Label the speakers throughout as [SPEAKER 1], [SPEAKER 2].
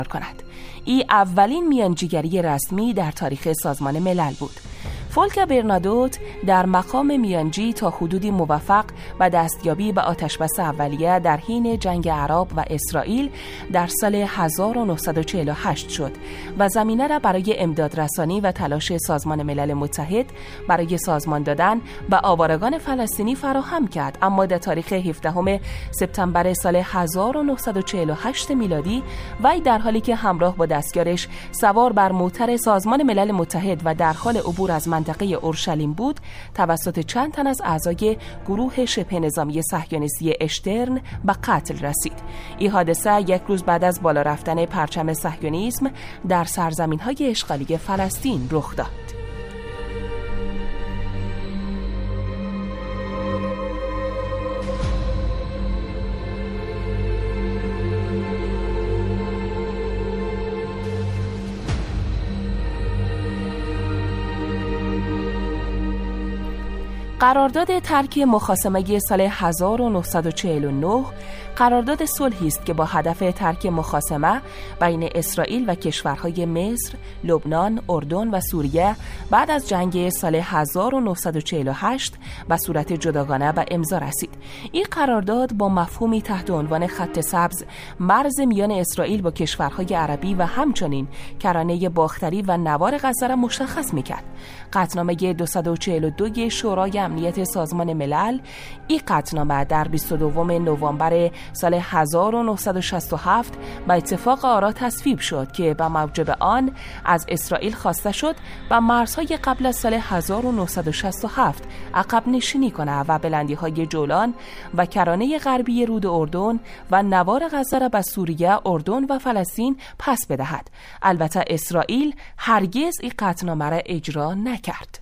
[SPEAKER 1] کند. این اولین میانجیگری رسمی در تاریخ سازمان ملل بود. فولکر برنادوت در مقام میانجی تا حدودی موفق و دستیابی به آتشبس اولیه در حین جنگ عرب و اسرائیل در سال 1948 شد و زمینه را برای امدادرسانی و تلاش سازمان ملل متحد برای سازمان دادن به آوارگان فلسطینی فراهم کرد. اما در تاریخ 17 سپتامبر سال 1948 میلادی وی در حالی که همراه با دستیارش سوار بر موتر سازمان ملل متحد و در حال عبور از منطقه اورشلیم بود، توسط چند تن از اعضای گروه شبه نظامی صهیونیستی اشترن به قتل رسید. این حادثه یک روز بعد از بالا رفتن پرچم صهیونیسم در سرزمین‌های اشغالی فلسطین رخ داد. قرارداد ترک مخاصمه سال 1949 قرارداد صلحی است که با هدف ترک مخاصمه بین اسرائیل و کشورهای مصر، لبنان، اردن و سوریه بعد از جنگ سال 1948 به صورت جداگانه به امضا رسید. این قرارداد با مفهومی تحت عنوان خط سبز مرز میان اسرائیل با کشورهای عربی و همچنین کرانه باختری و نوار غزه را مشخص می‌کرد. قطعنامه 242 شورای امنیت سازمان ملل این قطعنامه در 22 نوامبر سال 1967 به اتفاق آرا تصویب شد که به موجب آن از اسرائیل خواسته شد و مرزهای قبل از سال 1967 عقب نشینی کنه و بلندی‌های جولان و کرانه غربی رود اردن و نوار غزه را به سوریه، اردن و فلسطین پس بدهد. البته اسرائیل هرگز این قطعنامه را اجرا نکرد.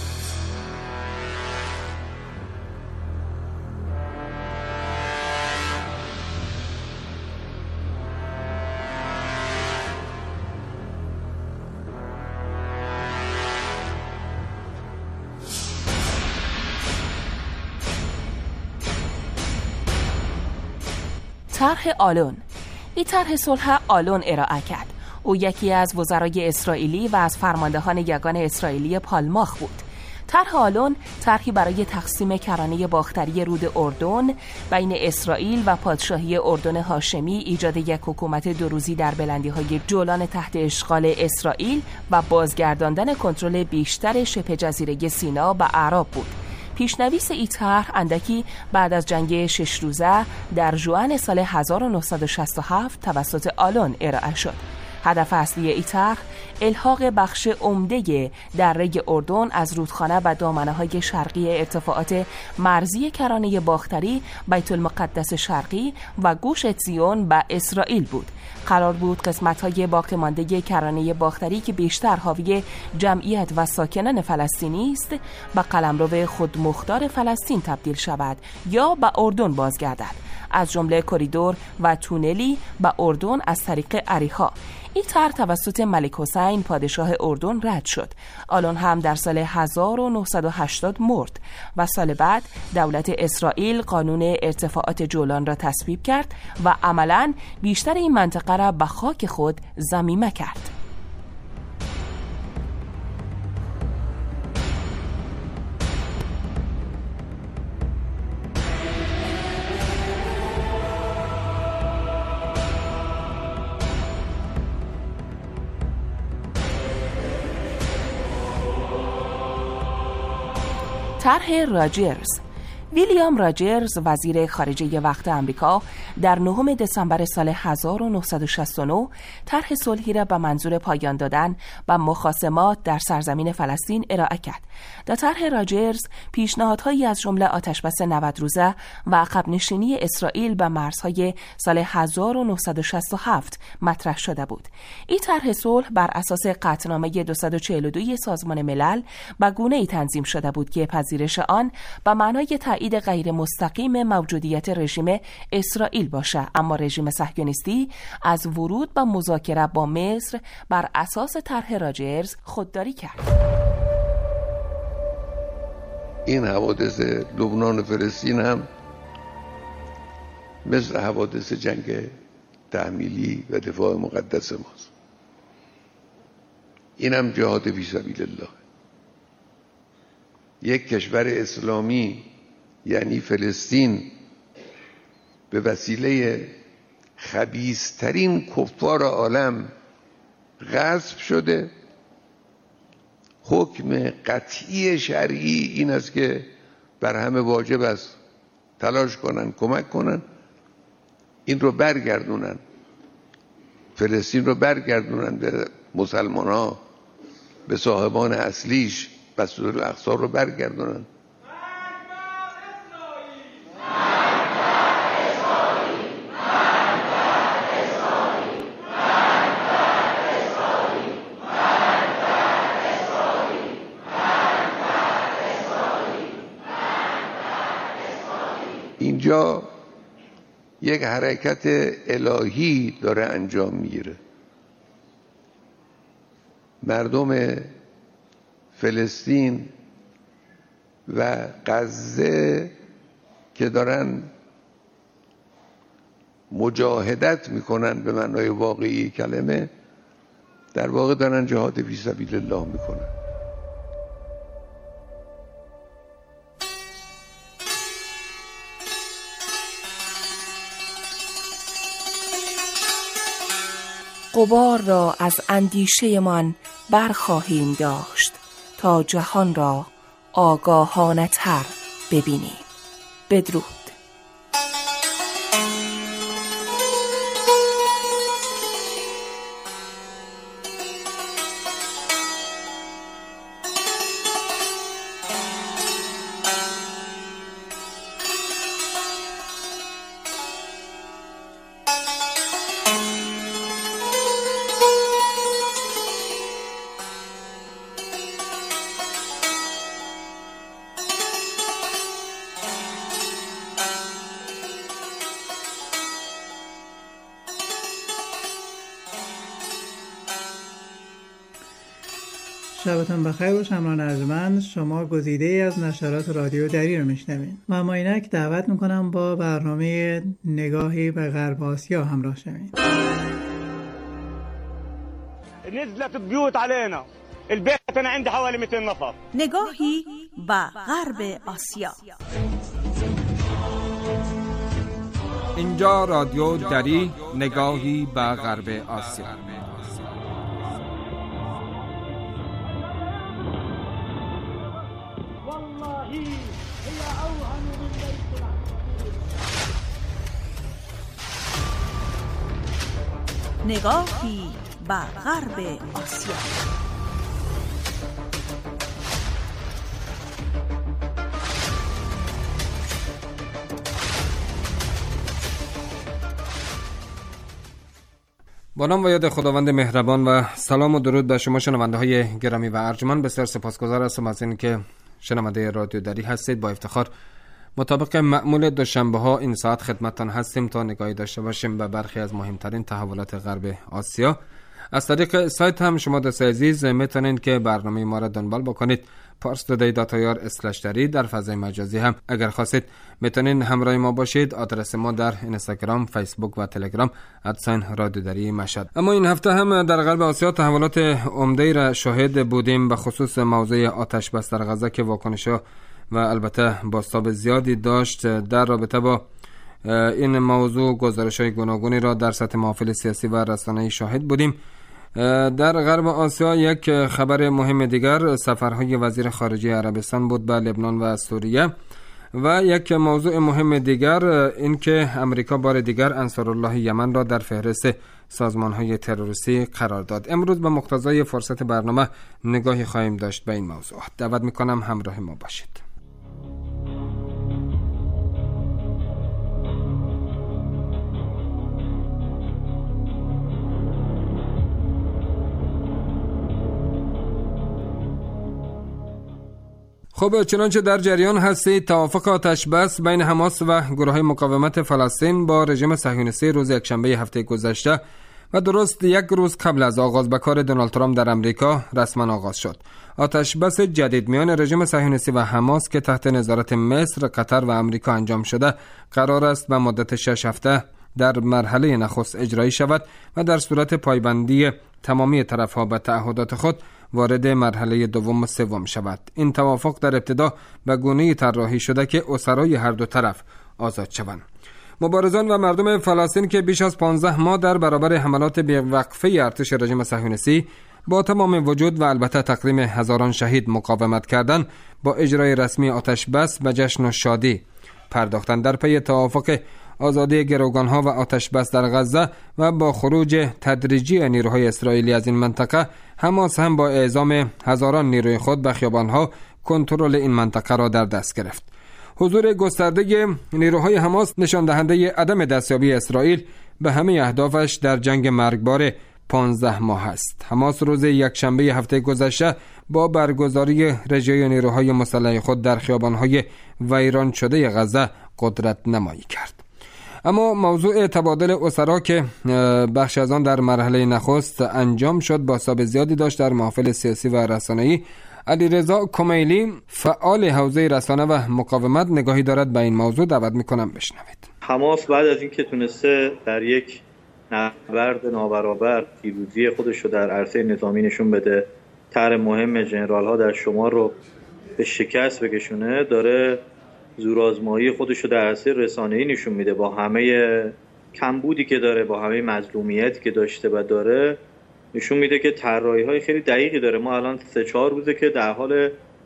[SPEAKER 1] طرح آلون. این طرح صلح آلون ارائه کرد. او یکی از وزرای اسرائیلی و از فرماندهان یگان اسرائیلی پالماخ بود. طرح آلون طرحی برای تقسیم کرانه باختری رود اردن بین اسرائیل و پادشاهی اردن هاشمی، ایجاد یک حکومت دو روزی در بلندی‌های جولان تحت اشغال اسرائیل و بازگرداندن کنترل بیشتر شبه جزیره سینا به اعراب بود. پیشنویس این طرح اندکی بعد از جنگ 6 روزه در ژوئن سال 1967 توسط آلون ارائه شد. هدف اصلی این طرح الحاق بخش عمده دره اردن از رودخانه و دامنه‌های شرقی ارتفاعات مرزی کرانه باختری، بیت المقدس شرقی و گوش عציون به اسرائیل بود. قرار بود قسمت‌های باقی مانده کرانه باختری که بیشتر حاوی جمعیت و ساکنان فلسطینی است به قلمرو خودمختار فلسطین تبدیل شود یا به اردن بازگردد، از جمله کریدور و تونلی به اردن از طریق اریحا. این طرح توسط ملک حسین پادشاه اردن رد شد. آلون هم در سال 1980 مرد و سال بعد دولت اسرائیل قانون ارتفاعات جولان را تصویب کرد و عملاً بیشتر این منطقه را به خاک خود ضمیمه کرد. طرح راجرز. ویلیام راجرز وزیر خارجه وقت آمریکا در 9 دسامبر سال 1969 طرح صلحی را به منظور پایان دادن به مخاصمات در سرزمین فلسطین ارائه کرد. در طرح راجرز پیشنهادهایی از جمله آتشبس 90 روزه و عقب نشینی اسرائیل به مرزهای سال 1967 مطرح شده بود. این طرح صلح بر اساس قطعنامه 242 سازمان ملل به گونه‌ای تنظیم شده بود که پذیرش آن به معنای تایید غیر مستقیم موجودیت رژیم اسرائیل باشه، اما رژیم صهیونیستی از ورود به مذاکره با مصر بر اساس طرح راجرز خودداری کرد.
[SPEAKER 2] این حوادث لبنان و فلسطین هم مثل حوادث جنگ تحمیلی و دفاع مقدس ماست. اینم جهاد فی سبیل الله. یک کشور اسلامی یعنی فلسطین به وسیله خبیث‌ترین کفار عالم غصب شده. حکم قطعی شرعی این است که بر همه واجب است تلاش کنن، کمک کنن، این رو برگردونن، فلسطین رو برگردونن به مسلمان ها، به صاحبان اصلیش، مسجدالاقصی رو برگردونن. اینجا یک حرکت الهی داره انجام میگیره. مردم فلسطین و غزه که دارن مجاهدت میکنن به معنای واقعی کلمه، در واقع دارن جهاد فی سبیل الله میکنن.
[SPEAKER 1] غبار را از اندیشه من برخواهیم داشت تا جهان را آگاهانه تر ببینیم. بدرود.
[SPEAKER 3] شبتون بخیر باشه همراهان ارجمند. شما گزیده ای از نشرات رادیو دری رو میشنوین و ما اینک دعوت میکنم با برنامه نگاهی به غرب آسیا همراه شوین.
[SPEAKER 4] نزلت البيوت علينا البيت انا عندي حوالي 200 نفر.
[SPEAKER 5] نگاهی به غرب آسیا.
[SPEAKER 6] اینجا رادیو دری، نگاهی به غرب آسیا.
[SPEAKER 5] نگاهی به غرب آسیا.
[SPEAKER 6] با نام و یاد خداوند مهربان و سلام و درود به شما شنونده های گرامی و ارجمند. بسیار سپاسگزار هستم از این که شنونده رادیو دری هستید. با افتخار مطابق معمول دوشنبه ها این ساعت خدمتتان هستیم تا نگاهی داشته باشیم به برخی از مهمترین تحولات غرب آسیا. از طریق سایت هم شما دوست عزیز میتونید که برنامه ما را دنبال بکنید. parstoday.ir/dari. در فضای مجازی هم اگر خواستید میتونید همراه ما باشید. آدرس ما در اینستاگرام، فیسبوک و تلگرام @رادیو دری مشهد. اما این هفته هم در غرب آسیا تحولات عمده‌ای را شاهد بودیم به خصوص موضوع آتش بس در غزه که واکنش‌ها و البته بازتاب زیادی داشت. در رابطه با این موضوع گزارش‌های گوناگونی را در سطح محافل سیاسی و رسانه‌ای شاهد بودیم. در غرب آسیا یک خبر مهم دیگر سفرهای وزیر خارجه عربستان بود به لبنان و سوریه و یک موضوع مهم دیگر این که امریکا بار دیگر انصارالله یمن را در فهرست سازمان‌های تروریستی قرار داد. امروز به مقتضای فرصت برنامه نگاهی خواهیم داشت به این موضوع. دعوت می‌کنم همراه ما باشید. خب چنانچه در جریان هستید توافق آتش بس بین حماس و گروه‌های مقاومت فلسطین با رژیم صهیونیستی روز یکشنبه هفته گذشته و درست یک روز قبل از آغاز به کار دونالد ترامپ در امریکا رسما آغاز شد. آتش بس جدید میان رژیم صهیونیستی و حماس که تحت نظارت مصر، قطر و امریکا انجام شده قرار است به مدت 6 هفته در مرحله نخست اجرایی شود و در صورت پایبندی تمامی طرف‌ها به تعهدات خود وارد مرحله دوم و سوم شود. این توافق در ابتدا به گونه‌ای طراحی شده که اسرای هر دو طرف آزاد شوند. مبارزان و مردم فلسطین که بیش از 15 ماه در برابر حملات بی‌وقفه ارتش رژیم صهیونیستی با تمام وجود و البته تقدیم هزاران شهید مقاومت کردند، با اجرای رسمی آتش بس به جشن و شادی پرداختند. در پی توافق آزادی گروگانها و آتش بس در غزه و با خروج تدریجی نیروهای اسرائیلی از این منطقه، حماس هم با اعزام هزاران نیروی خود به خیابانها کنترل این منطقه را در دست گرفت. حضور گسترده نیروهای حماس نشان دهنده عدم دستیابی اسرائیل به همه اهدافش در جنگ مرگبار 15 ماه است. حماس روز یکشنبه هفته گذشته با برگزاری رژه نیروهای مسلح خود در خیابانهای ویران شده غزه قدرت نمایی کرد. اما موضوع تبادل اسرا که بخش از آن در مرحله نخست انجام شد بازتاب زیادی داشت در محافل سیاسی و رسانه‌ای. علیرضا کمیلی فعال حوزه رسانه و مقاومت نگاهی دارد به این موضوع. دعوت میکنم بشنوید.
[SPEAKER 7] حماس بعد از اینکه تونسته در یک نبرد نابرابر پیروزی خودش رو در عرصه نظامی نشون بده، طرح مهم ژنرال ها در شمال رو به شکست بکشونه، داره زورآزمایی خودش رو در عرصه رسانه‌ای نشون میده. با همه کمبودی که داره، با همه مظلومیتی که داشته و داره، نشون میده که طراحی‌های خیلی دقیقی داره. ما الان 3-4 روزه که در حال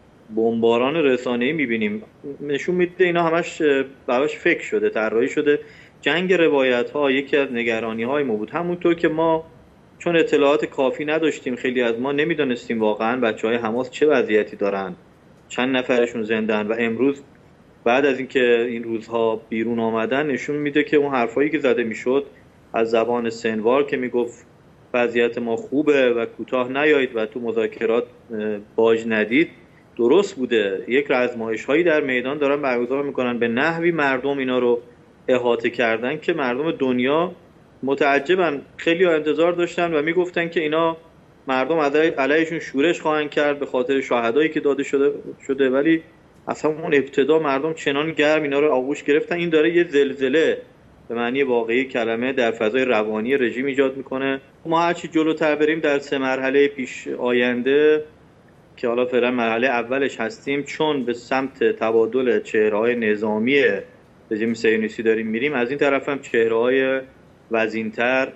[SPEAKER 7] بمباران رسانه‌ای می‌بینیم. نشون میده اینا همش براش فکر شده، طراحی شده. جنگ روایت‌ها یکی از نگرانی‌های ما بود، همونطور که ما چون اطلاعات کافی نداشتیم، خیلی از ما نمی‌دونستیم واقعاً بچه‌های حماس چه وضعیتی دارن، چند نفرشون زنده‌اند. و امروز بعد از اینکه این روزها بیرون آمدن، نشون میده که اون حرفایی که زده میشد از زبان سنوار که میگفت وضعیت ما خوبه و کوتاه نیایید و تو مذاکرات باج ندید، درست بوده. یک آزمایش‌هایی در میدان دارن برگزار میکنن، به نحوی مردم اینا رو احاطه کردن که مردم دنیا متعجبن. خیلی ها انتظار داشتن و میگفتن که اینا مردم علیهشون شورش خواهند کرد به خاطر شهدایی که داده شده، ولی از همون ابتدا مردم چنان گرم اینا رو آغوش گرفتن. این داره یه زلزله به معنی واقعی کلمه در فضای روانی رژیم ایجاد میکنه. ما هرچی جلوتر بریم در 3 مرحله پیش آینده که حالا فعلا مرحله اولش هستیم، چون به سمت تبادل چهره‌های نظامی رژیم صهیونیستی داریم میریم، از این طرف هم چهره‌های وزین‌تر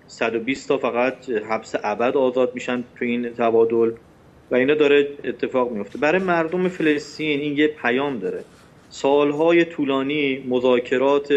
[SPEAKER 7] 120 تا فقط حبس ابد آزاد میشن تو این تبادل و اینا داره اتفاق میفته. برای مردم فلسطین این یه پیام داره. سالهای طولانی مذاکرات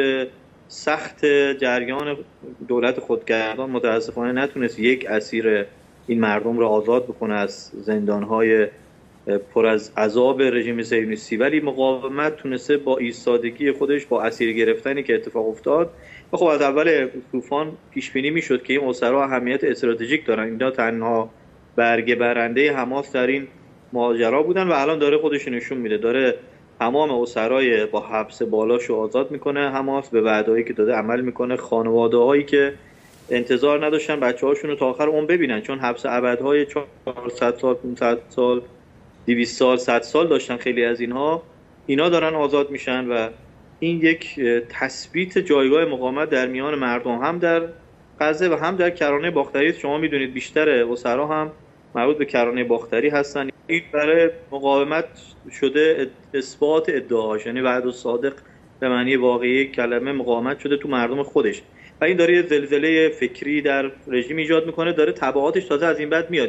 [SPEAKER 7] سخت جریان دولت خودگردان متاسفانه نتونست یک اسیر این مردم رو آزاد بکنه از زندانهای پر از عذاب رژیم صهیونیستی، ولی مقاومت تونسته با ایستادگی خودش، با اسیر گرفتنی که اتفاق افتاد، و خب از اول طوفان پیش بینی میشد که این اسرا اهمیت استراتژیک دارن. اینا تنها برگه برنده حماس در این ماجرا بودن و الان داره خودش نشون میده، داره تمام اسرای با حبس بالاشو آزاد میکنه. حماس به وعده‌ای که داده عمل میکنه. خانواده‌هایی که انتظار نداشتن بچه‌هاشون رو تا آخر عمر ببینن، چون حبس ابدهای 400 سال، 500 سال، 200 سال، 100 سال داشتن خیلی از اینا دارن آزاد میشن و این یک تثبیت جایگاه مقاومت در میان مردم، هم در غزه و هم در کرانه باختری. شما میدونید بیشتر اسرا هم مربوط به کرانه باختری هستن. این برای مقاومت شده اثبات ادعاش، یعنی وعد الصادق به معنی واقعی کلمه مقاومت شده تو مردم خودش و این داره یه زلزله فکری در رژیم ایجاد میکنه، داره تبعاتش تازه از این بعد میاد.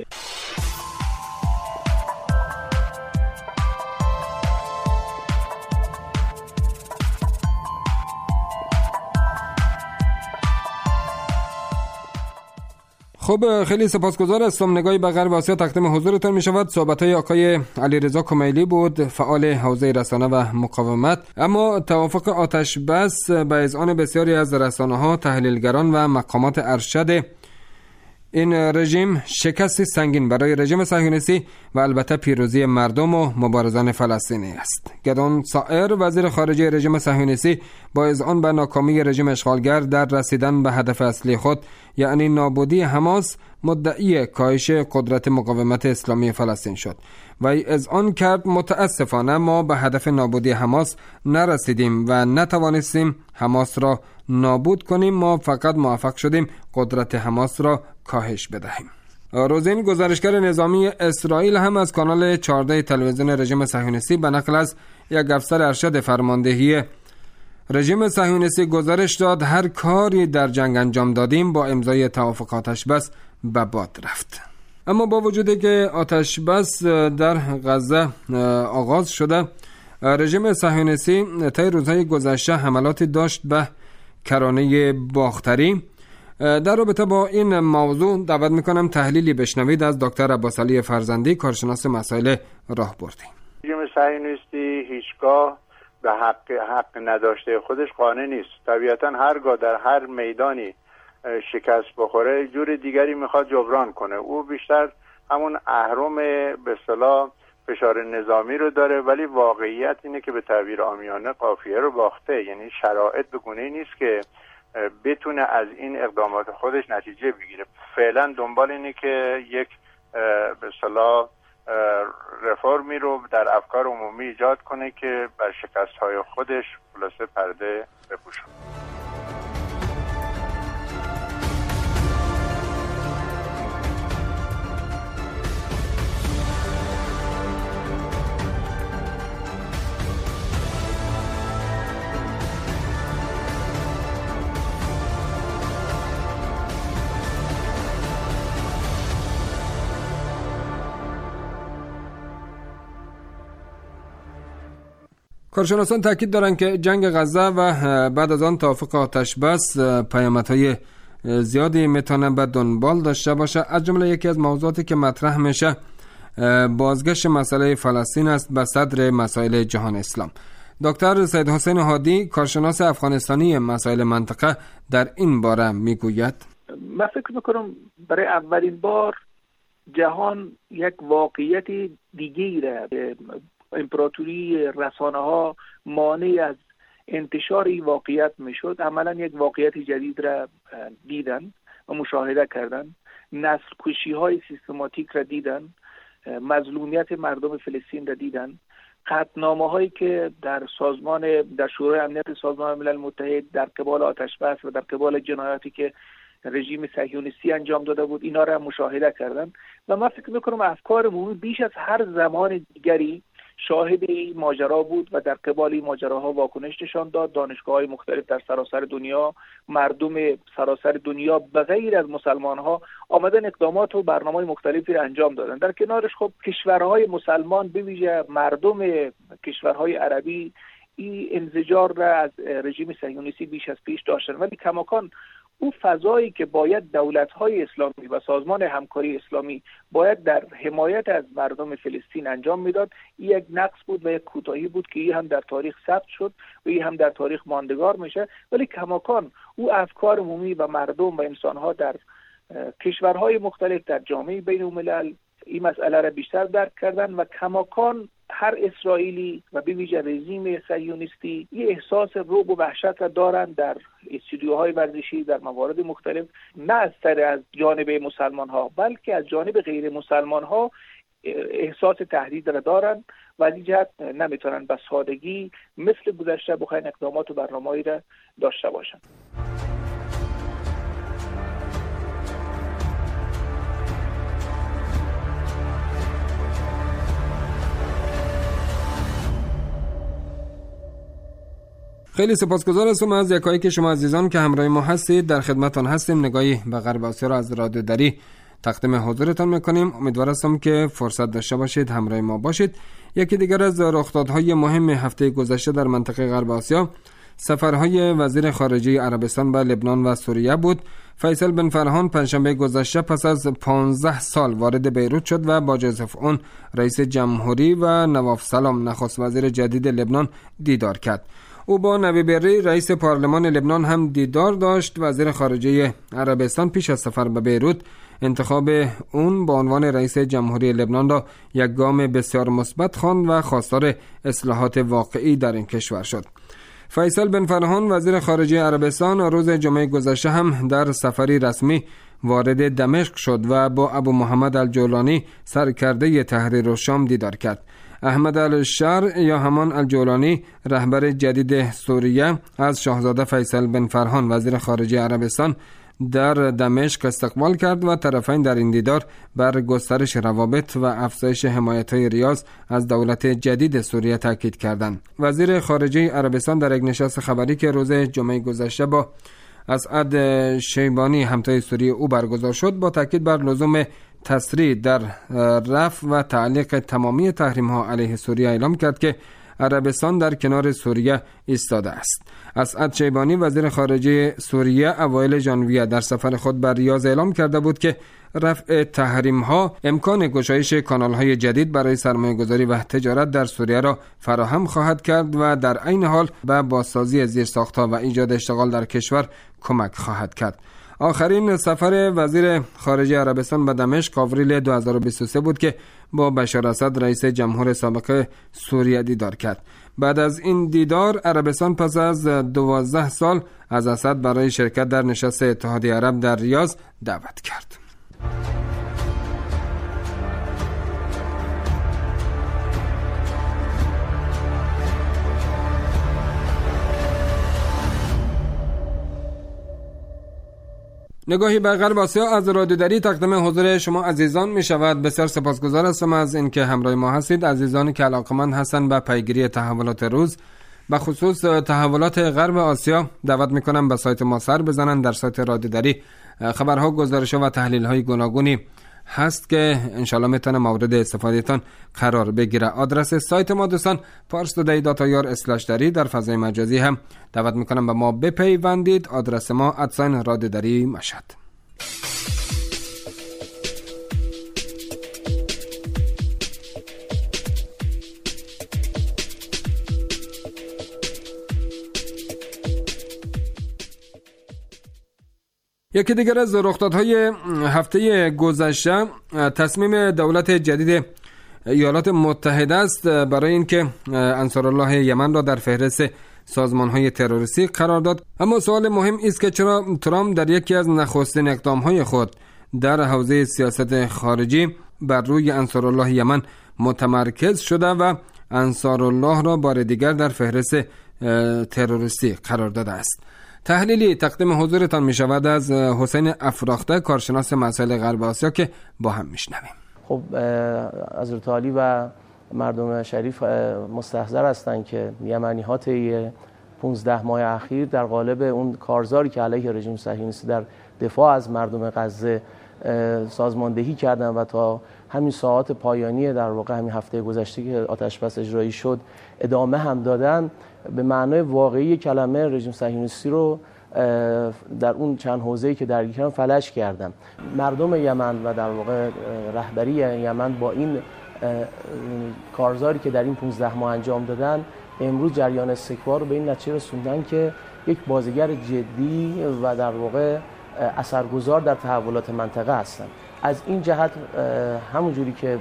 [SPEAKER 6] خب خیلی سپاسگزار هستم. نگاهی به غرب آسیا تقدیم حضورتون می شود. صحبت‌های آقای علیرضا کمیلی بود، فعال حوزه رسانه و مقاومت. اما توافق آتش بس به اذعان بسیاری از رسانه‌ها، تحلیلگران و مقامات ارشد این رژیم شکست سنگین برای رژیم صهیونیستی و البته پیروزی مردم و مبارزان فلسطینی است. گدون سائر وزیر خارجه رژیم صهیونیستی با اذعان به ناکامی رژیم اشغالگر در رسیدن به هدف اصلی خود یعنی نابودی حماس مدعی کاهش قدرت مقاومت اسلامی فلسطین شد و اذعان کرد متاسفانه ما به هدف نابودی حماس نرسیدیم و نتوانستیم حماس را نابود کنیم، ما فقط موفق شدیم قدرت حماس را کاهش بدهیم. روزین گزارشگر نظامی اسرائیل هم از کانال 14 تلویزیون رژیم صهیونیستی به نقل از یک افسر ارشد فرماندهی رژیم صهیونیستی گزارش داد هر کاری در جنگ انجام دادیم با امضای توافق آتش بس به باد رفت. اما با وجودی که آتش بس در غزه آغاز شده، رژیم صهیونیستی طی روزهای گذشته حملاتی داشت به کرانه باختری. در رابطه با این موضوع دعوت میکنم تحلیلی بشنوید از دکتر عباسعلی فرزندی، کارشناس مسائل راهبردی.
[SPEAKER 8] رژیم صهیونیستی هیچگاه به حق نداشته خودش قانع نیست. طبیعتا هرگاه در هر میدانی شکست بخوره جور دیگری میخواد جبران کنه. او بیشتر همون اهرم به اصطلاح فشار نظامی رو داره، ولی واقعیت اینه که به تعبیر عامیانه قافیه رو باخته. یعنی شرایط به گونه‌ای نیست که بتونه از این اقدامات خودش نتیجه بگیره. فعلا دنبال اینه که یک به اصطلاح رفرمی رو در افکار عمومی ایجاد کنه که بر شکست‌های خودش خلاصه پرده بپوشونه.
[SPEAKER 6] کارشناسان تاکید دارند که جنگ غزه و بعد از آن توافق آتش بس پیامدهای زیادی میتونه به دنبال داشته باشه. از جمله یکی از موضوعاتی که مطرح میشه بازگشت مسئله فلسطین است به صدر مسائل جهان اسلام. دکتر سید حسین هادی، کارشناس افغانستانی مسائل منطقه، در این باره میگوید
[SPEAKER 9] من فکر میکنم برای اولین بار جهان یک واقعیت دیگه‌ای را امپراتوری رسانه ها مانع از انتشار این واقعیت میشد. عملا یک واقعیت جدید را دیدن و مشاهده کردن. نسل کشی های سیستماتیک را دیدن، مظلومیت مردم فلسطین را دیدن، قطعنامه هایی که در شورای امنیت سازمان ملل متحد در قبال آتش بس و در قبال جنایاتی که رژیم صهیونیستی انجام داده بود اینا را مشاهده کردن. و من فکر میکنم افکار عمومی بیش از هر زمان دیگری شاهد این ماجرا بود و در قبال این ماجراها واکنش نشان داد. دانشگاه‌های مختلف در سراسر دنیا، مردم سراسر دنیا به غیر از مسلمان‌ها آمدن اقدامات و برنامه‌های مختلفی را انجام دادن. در کنارش خب کشورهای مسلمان به ویژه مردم کشورهای عربی این انزجار را از رژیم صهیونیستی بیش از پیش داشتن، ولی کماکان او فضایی که باید دولت‌های اسلامی و سازمان همکاری اسلامی باید در حمایت از مردم فلسطین انجام میداد، این یک نقص بود و یک کوتاهی بود که این هم در تاریخ ثبت شد و این هم در تاریخ ماندگار میشه. ولی کماکان او افکار عمومی و مردم و انسان‌ها در کشورهای مختلف در جامعه بین‌الملل این مسئله را بیشتر درک کردن و کماکان هر اسرائیلی و به ویژه رژیم صهیونیستی یه احساس رعب و وحشت را دارند در استودیوهای ورزشی در موارد مختلف، نه از جانب مسلمان ها بلکه از جانب غیر مسلمان ها احساس تهدید را دارند و از این جهت نمیتونن به سادگی مثل گذشته بخواین اقدامات و برنامه‌ای را داشته باشند.
[SPEAKER 6] خیلی سپاسگزار هستم از یکایی که شما عزیزان که همراه ما هستید. در خدمتتان هستیم. نگاهی به غرب آسیا را از رادیو دری تقدیم حضورتان میکنیم. امیدوار هستم که فرصت داشته باشید همراه ما باشید. یکی دیگر از رخدادهای مهم هفته گذشته در منطقه غرب آسیا سفرهای وزیر خارجه عربستان به لبنان و سوریه بود. فیصل بن فرحان پنجشنبه گذشته پس از 15 سال وارد بیروت شد و با جوزف اون رئیس جمهوری و نواف سلام نخست وزیر جدید لبنان دیدار کرد. او با نوی بری رئیس پارلمان لبنان هم دیدار داشت. وزیر خارجه عربستان پیش از سفر به بیروت انتخاب اون به عنوان رئیس جمهوری لبنان را یک گام بسیار مثبت خواند و خواستار اصلاحات واقعی در این کشور شد. فیصل بن فرحان وزیر خارجه عربستان روز جمعه گذشته هم در سفری رسمی وارد دمشق شد و با ابو محمد الجولانی سرکرده تحریر الشام دیدار کرد. احمد الشر یا همان الجولانی رهبر جدید سوریه از شاهزاده فیصل بن فرحان وزیر خارجه عربستان در دمشق استقبال کرد و طرفین در این دیدار بر گسترش روابط و افزایش حمایت‌های ریاض از دولت جدید سوریه تاکید کردند. وزیر خارجه عربستان در یک نشست خبری که روز جمعه گذشته با اسعد شیبانی همتای سوریه او برگزار شد با تاکید بر لزوم تسریع در رفع و تعلیق تمامی تحریم‌ها علیه سوریه اعلام کرد که عربستان در کنار سوریه ایستاده است. اسعد شیبانی وزیر خارجه سوریه اوایل ژانویه در سفر خود بر ریاض اعلام کرده بود که رفع تحریم‌ها امکان گشایش کانال‌های جدید برای سرمایه‌گذاری و تجارت در سوریه را فراهم خواهد کرد و در عین حال به بازسازی زیرساخت‌ها و ایجاد اشتغال در کشور کمک خواهد کرد. آخرین سفر وزیر خارجه عربستان به دمشق آوریل 2023 بود که با بشار اسد رئیس جمهور سابق سوریه دیدار کرد. بعد از این دیدار عربستان پس از 12 سال از اسد برای شرکت در نشست اتحادیه عرب در ریاض دعوت کرد. نگاهی به غرب آسیا از رادیو دری تقدیم حضور شما عزیزان می شود. بسیار سپاسگزار هستم از اینکه همراه ما هستید. عزیزانی که علاقمند هستند به پیگیری تحولات روز به خصوص تحولات غرب آسیا دعوت می کنم به سایت ما سر بزنند. در سایت رادیو دری خبرها، گزارش‌ها و تحلیل‌های گوناگونی هست که انشالله میتونه مورد استفادهتان قرار بگیره. آدرس سایت ما دوستان parstoday.ir/dari در فضای مجازی هم دعوت میکنم به ما بپیوندید. آدرس ما @رادیودری مشهد. یکی دیگر از رخدادهای هفته گذشته تصمیم دولت جدید ایالات متحده است برای اینکه انصارالله یمن را در فهرست سازمان‌های تروریستی قرار داد. اما سوال مهم است که چرا ترامپ در یکی از نخستین اقدام‌های خود در حوزه سیاست خارجی بر روی انصارالله یمن متمرکز شده و انصارالله را بار دیگر در فهرست تروریستی قرار داده است. تحلیلی تقدیم حضورتان می شود از حسین افراخته، کارشناس مسائل غرب آسیا، که با هم میشنویم.
[SPEAKER 10] خب حضرت عالی و مردم شریف مستحضر هستند که یمنی ها طی 15 ماه اخیر در قالب اون کارزاری که علیه رژیم صهیونیستی در دفاع از مردم غزه سازماندهی کردن و تا همین ساعات پایانی در واقع همین هفته گذشته که آتش بس اجرایی شد ادامه هم دادن، به معنای واقعی کلمه رژیم صهیونیستی رو در اون چند حوزه‌ای که درگیرن فلج کردن. مردم یمن و در واقع رهبری یمن با این کارزاری که در این 15 ماه انجام دادن امروز جریان استکبار رو به این نتیجه رسوندن که یک بازیگر جدی و در واقع اثرگذار در تحولات منطقه هستند. از این جهت همونجوری که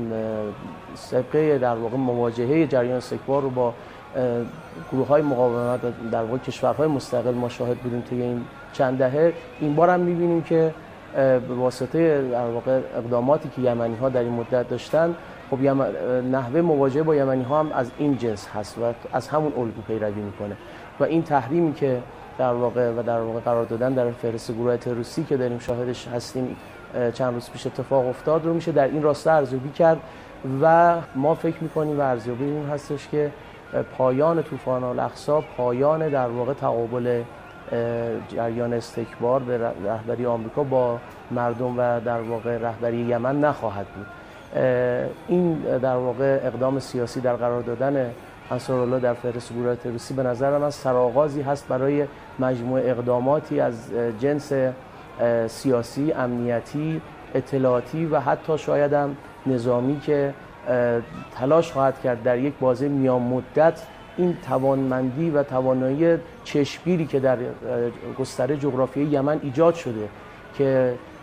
[SPEAKER 10] سابقه در واقع مواجهه جریان استکبار رو با گروه‌های مقاومت در واقع کشورهای مستقل ما شاهد بودیم طی این چند دهه، این بار هم می‌بینیم که به واسطه در واقع اقداماتی که یمنی‌ها در این مدت داشتن، خب نحوه مواجهه با یمنی‌ها هم از این جنس هست و از همون الگو پیروی می‌کنه و این تحریمی که در واقع قرار دادن در فهرست گروه تروریستی که داریم شاهدش هستیم چند روز پیش اتفاق افتاد رو میشه در این راستا ارزیابی کرد و ما فکر می‌کنیم و ارزیابی این هستش که پایان طوفان الاقصی، پایان در واقع تقابل جریان استکبار به رهبری آمریکا با مردم و در واقع رهبری یمن نخواهد بود. این در واقع اقدام سیاسی در قرار دادن انصارالله در فهرست گروه تروریستی به نظر من سرآغازی هست برای مجموعه اقداماتی از جنس سیاسی، امنیتی، اطلاعاتی و حتی شاید هم نظامی که تلاش خواهد کرد در یک بازه میان مدت این توانمندی و توانایی چشمگیری که در گستره جغرافیایی یمن ایجاد شده که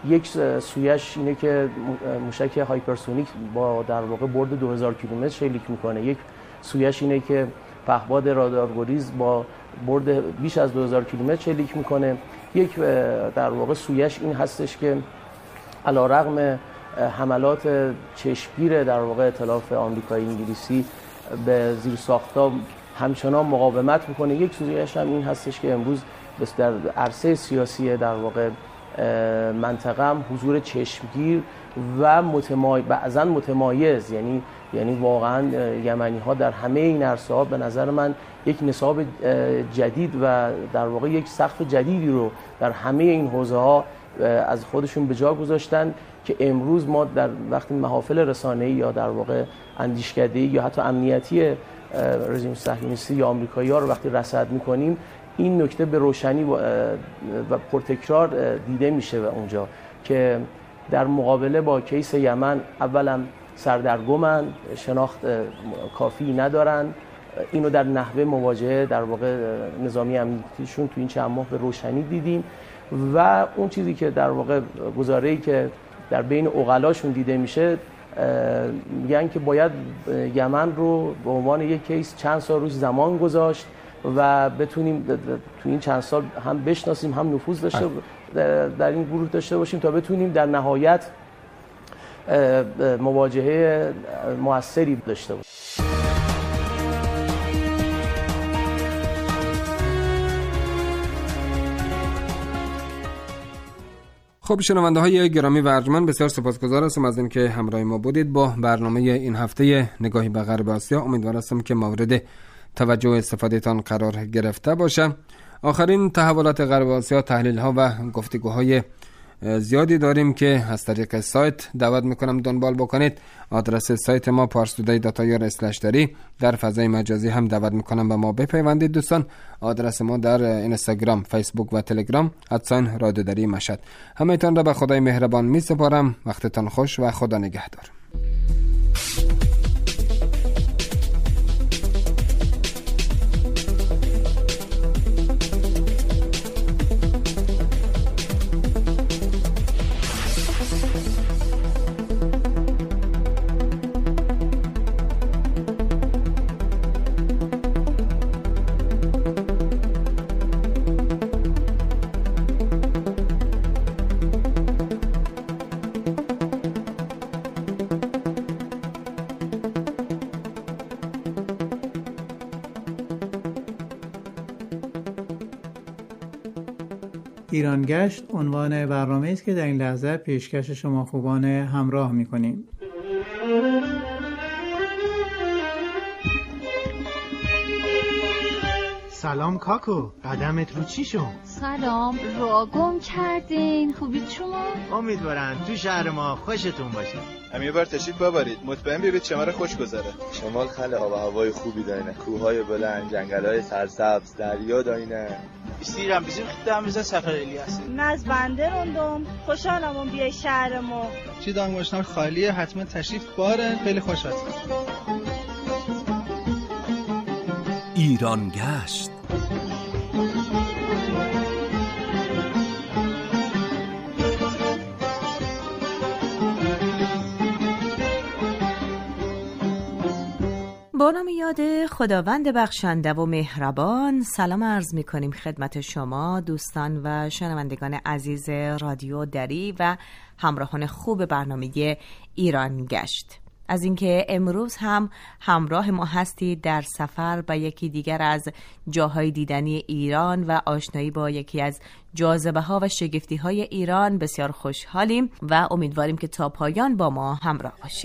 [SPEAKER 10] یک سویش اینه که موشک هایپرسونیک با در واقع برد 2000 کیلومتر شلیک میکنه، یک سویش اینه که پهپاد رادارگریز با برد بیش از 2000 کیلومتر شلیک میکنه، یک در واقع سویش این هستش که علیرغم حملات چشمگیر در واقع ائتلاف آمریکایی انگلیسی به زیرساخت‌ها همچنان مقاومت میکنه، یک سویش هم این هستش که امروز در عرصه سیاسی در واقع منطقه هم حضور چشمگیر و بعضا متمایز، یعنی واقعا یمنی ها در همه این عرصه ها به نظر من یک نصاب جدید و در واقع یک سقف جدیدی رو در همه این حوزه ها از خودشون به جا گذاشتن که امروز ما در وقتی محافل رسانه‌ای یا در واقع اندیشکده‌ای یا حتی امنیتی رژیم صهیونیستی یا آمریکایی‌ها رو وقتی رصد می‌کنیم، این نکته به روشنی و پرتکرار دیده میشه و اونجا که در مقابله با کیس یمن اولا سردرگمن، شناخت کافی ندارن، اینو در نحوه مواجهه در واقع نظامی امنیتیشون تو این چند ماه به روشنی دیدیم و اون چیزی که در واقع گزاره‌ای که در بین عقلاشون دیده میشه میگن که باید یمن رو به عنوان یک کیس چند سال روش زمان گذاشت و بتونیم تو این چند سال هم بشناسیم هم نفوذ داشته در این گروه داشته باشیم تا بتونیم در نهایت مواجهه موثری داشته باشیم.
[SPEAKER 6] خب شنونده های گرامی و ارجمند، بسیار سپاسگزار هستم از اینکه همراه ما بودید با برنامه این هفته نگاهی به غرب آسیا. امیدوار هستم که مورد توجه و استفاده تان قرار گرفته باشه. آخرین تحولات غرب آسیا، تحلیل ها و گفتگوهای زیادی داریم که از طریق سایت دعوت میکنم دنبال بکنید. آدرس سایت ما parstoday.ir/dari. در فضای مجازی هم دعوت میکنم به ما بپیوندید دوستان. آدرس ما در اینستاگرام، فیسبوک و تلگرام @رادیو دری مشهد. همه تان را به خدای مهربان می سپارم. وقتتان خوش و خدا نگهدار.
[SPEAKER 3] ایرانگشت عنوان برنامه است که در این لحظه پیشکش شما خوبان همراه می‌کنیم.
[SPEAKER 11] سلام کاکو، قدمت رو چی شد؟
[SPEAKER 12] سلام، رو گم کردین. خوبید شما؟
[SPEAKER 11] امیدوارم تو شهر ما خوشتون باشه.
[SPEAKER 13] هم یه بار تشریف ببرید، مطمئن ببینید شمال خوش گذره. شمال خیلی آب و هوای خوبی داره، کوههای بلند، جنگل‌های سرسبز، دریا داره.
[SPEAKER 11] استیرم بزیم خدام بزن سفر الیاس.
[SPEAKER 14] ناز بنده روندم، خوشحالم بیای شهر ما.
[SPEAKER 15] چی دانگوشنار خالیه، حتما تشریف باره، خیلی خوش هست.
[SPEAKER 16] ایرانگشت.
[SPEAKER 17] با نام یاد خداوند بخشنده و مهربان، سلام عرض می کنیم خدمت شما دوستان و شنوندگان عزیز رادیو دری و همراهان خوب برنامه ایران گشت. از اینکه امروز هم همراه ما هستید در سفر به یکی دیگر از جاهای دیدنی ایران و آشنایی با یکی از جاذبه ها و شگفتی های ایران بسیار خوشحالیم و امیدواریم که تا پایان با ما همراه باشید.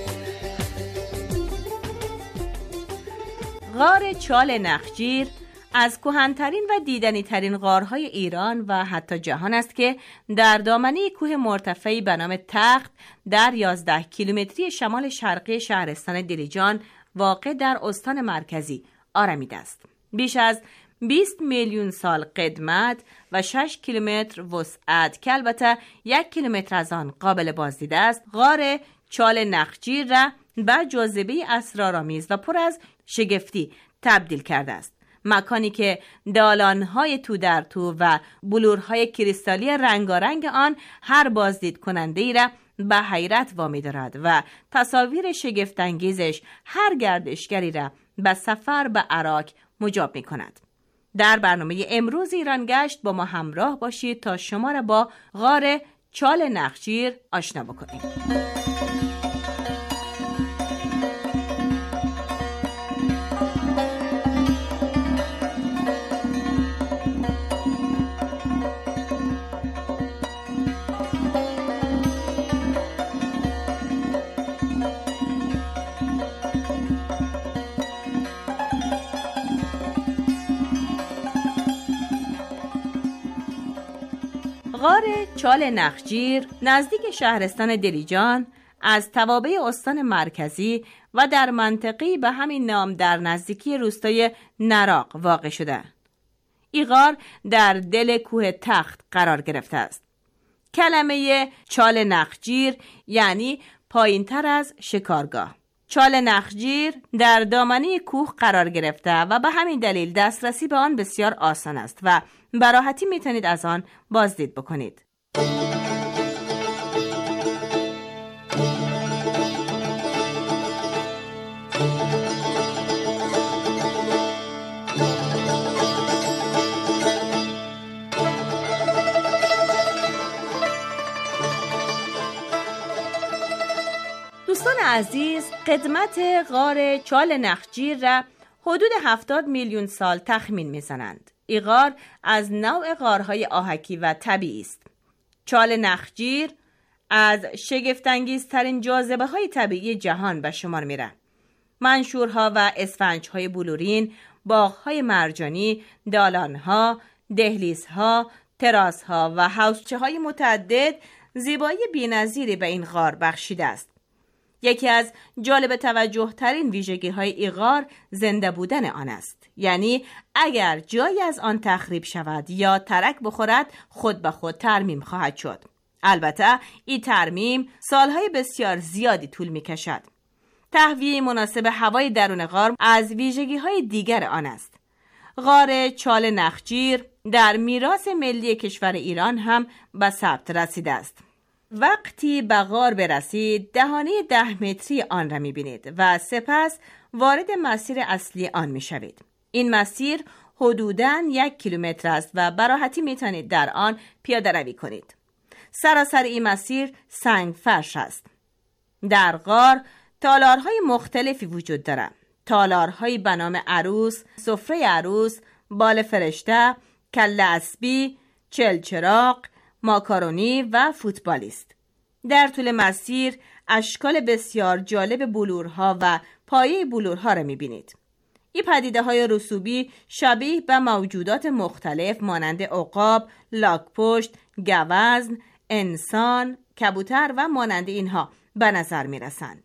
[SPEAKER 17] غار چال نخجیر از کهن‌ترین و دیدنی‌ترین غارهای ایران و حتی جهان است که در دامنه کوه مرتفعی به نام تخت در 11 کیلومتری شمال شرقی شهرستان دلیجان واقع در استان مرکزی آرمیده است. بیش از 20 میلیون سال قدمت و 6 کیلومتر وسعت که البته 1 کیلومتر از آن قابل بازدید است، غار چال نخجیر را به جاذبه اسرارآمیز و پر از شگفتی تبدیل کرده است. مکانی که دالان‌های تو در تو و بلورهای کریستالی رنگارنگ آن هر بازدید کننده‌ای را به حیرت وامی دارد و تصاویر شگفت‌انگیزش هر گردشگری را به سفر به عراق مجاب می‌کند. در برنامه امروز ایران گشت با ما همراه باشید تا شما را با غار چال نخجیر آشنا بکنیم. غار چال نخجیر نزدیک شهرستان دلیجان از توابع استان مرکزی و در منطقه‌ای به همین نام در نزدیکی روستای نراق واقع شده. این غار در دل کوه تخت قرار گرفته است. کلمه چال نخجیر یعنی پایین‌تر از شکارگاه. چال نخجیر در دامنه کوه قرار گرفته و به همین دلیل دسترسی به آن بسیار آسان است و به راحتی میتونید از آن بازدید بکنید. دوستان عزیز، قدمت غار چال نخجیر را حدود 70 میلیون سال تخمین میزنند. این غار از نوع غارهای آهکی و طبیعی است. چال نخجیر از شگفت‌انگیزترین جاذبه‌های طبیعی جهان به شمار میره. منشورها و اسفنج‌های بلورین، باغ‌های مرجانی، دالان‌ها، دهلیزها، تراس‌ها و حوضچه‌های متعدد زیبایی بی‌نظیری به این غار بخشیده است. یکی از جالب توجه ترین ویژگی های این غار زنده بودن آن است. یعنی اگر جایی از آن تخریب شود یا ترک بخورد خود به خود ترمیم خواهد شد. البته این ترمیم سالهای بسیار زیادی طول می کشد. تهویه مناسب هوای درون غار از ویژگی های دیگر آن است. غار چال نخجیر در میراث ملی کشور ایران هم به ثبت رسیده است. وقتی به غار برسید دهانه 10 متری آن را می‌بینید و سپس وارد مسیر اصلی آن می‌شوید. این مسیر حدوداً 1 کیلومتر است و به راحتی می‌توانید در آن پیاده روی کنید. سراسر این مسیر سنگ فرش است. در غار تالارهای مختلفی وجود دارد. تالارهایی به نام عروس، سفره عروس، بال فرشته، کله اسبی، چلچراغ، ماکارونی و فوتبالیست. در طول مسیر اشکال بسیار جالب بلورها و پایه بلورها را می‌بینید. این پدیده‌های رسوبی شبیه به موجودات مختلف مانند عقاب، لاک‌پشت، گوزن، انسان، کبوتر و مانند اینها به نظر می‌رسند.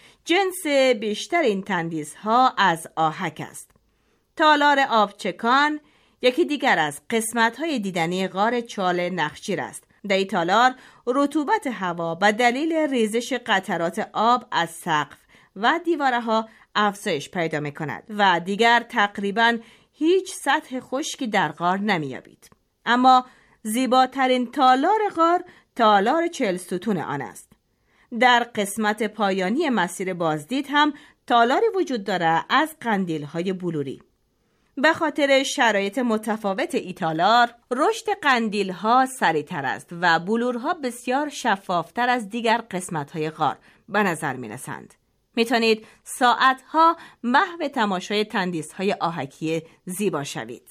[SPEAKER 17] جنس بیشتر این تندیس‌ها از آهک است. تالار آبچکان یکی دیگر از قسمت‌های دیدنی غار چال نخجیر است. در این تالار رطوبت هوا به دلیل ریزش قطرات آب از سقف و دیوارها افزایش پیدا می‌کند و دیگر تقریباً هیچ سطح خشکی در غار نمی‌یابید. اما زیباترین تالار غار تالار 40 ستون آن است. در قسمت پایانی مسیر بازدید هم تالاری وجود دارد از قندیل‌های بلوری. به خاطر شرایط متفاوت این تالار رشد قندیل‌ها سریع‌تر است و بلورها بسیار شفافتر از دیگر قسمت‌های غار به نظر می‌رسند. می‌توانید ساعت‌ها محو تماشای تندیس‌های آهکی زیبا شوید.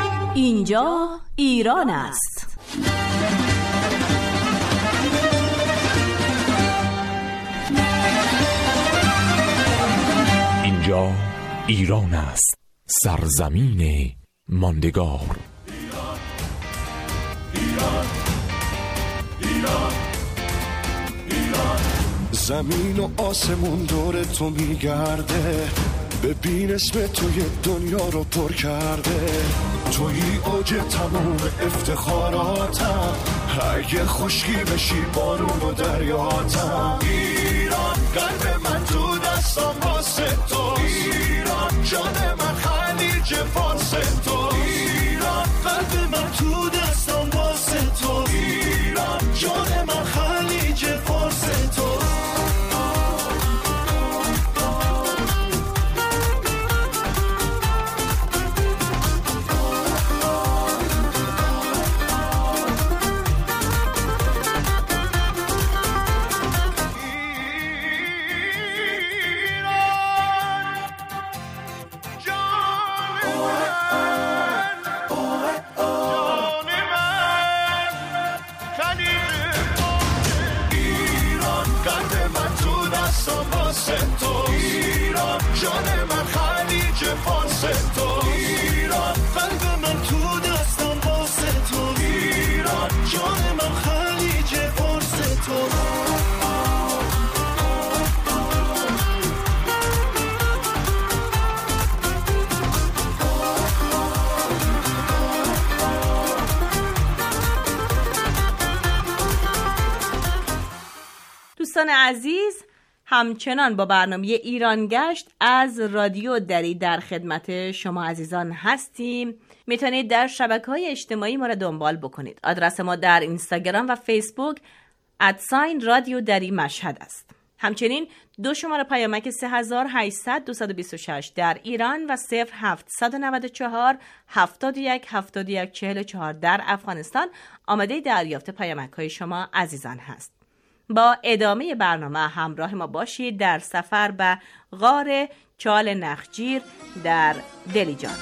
[SPEAKER 17] اینجا ایران است.
[SPEAKER 16] اینجا ایران است، سرزمین ماندگار.
[SPEAKER 18] ایران ایران ایران، زمین و آسمون دور تو میگرده، ببین اسم توی دنیا رو پر کرده، توی اوج تموم افتخاراتم، اگه خشکی بشی بارون و دریاتم. ایران قلب من تو دستم واسه تو، ایران جان من خلیج فارس تو، ایران قلب من تو دستم واسه تو، ایران جان من خلیج فارس تو. جان من خلیج فارس تو، ایران قلب من تو دستم واسه تو، ایران جان من خلیج فارس تو.
[SPEAKER 17] دوستان عزیز، همچنان با برنامه ایران گشت از رادیو دری در خدمت شما عزیزان هستیم. میتونید در شبکه‌های اجتماعی ما را دنبال بکنید. آدرس ما در اینستاگرام و فیسبوک @رادیو دری مشهد است. همچنین 2 شماره پیامک 3800-226 در ایران و 0794-71-71-44 در افغانستان آماده دریافت پیامک‌های شما عزیزان هست. با ادامه برنامه همراه ما باشید در سفر به غار چال نخجیر در دلیجان.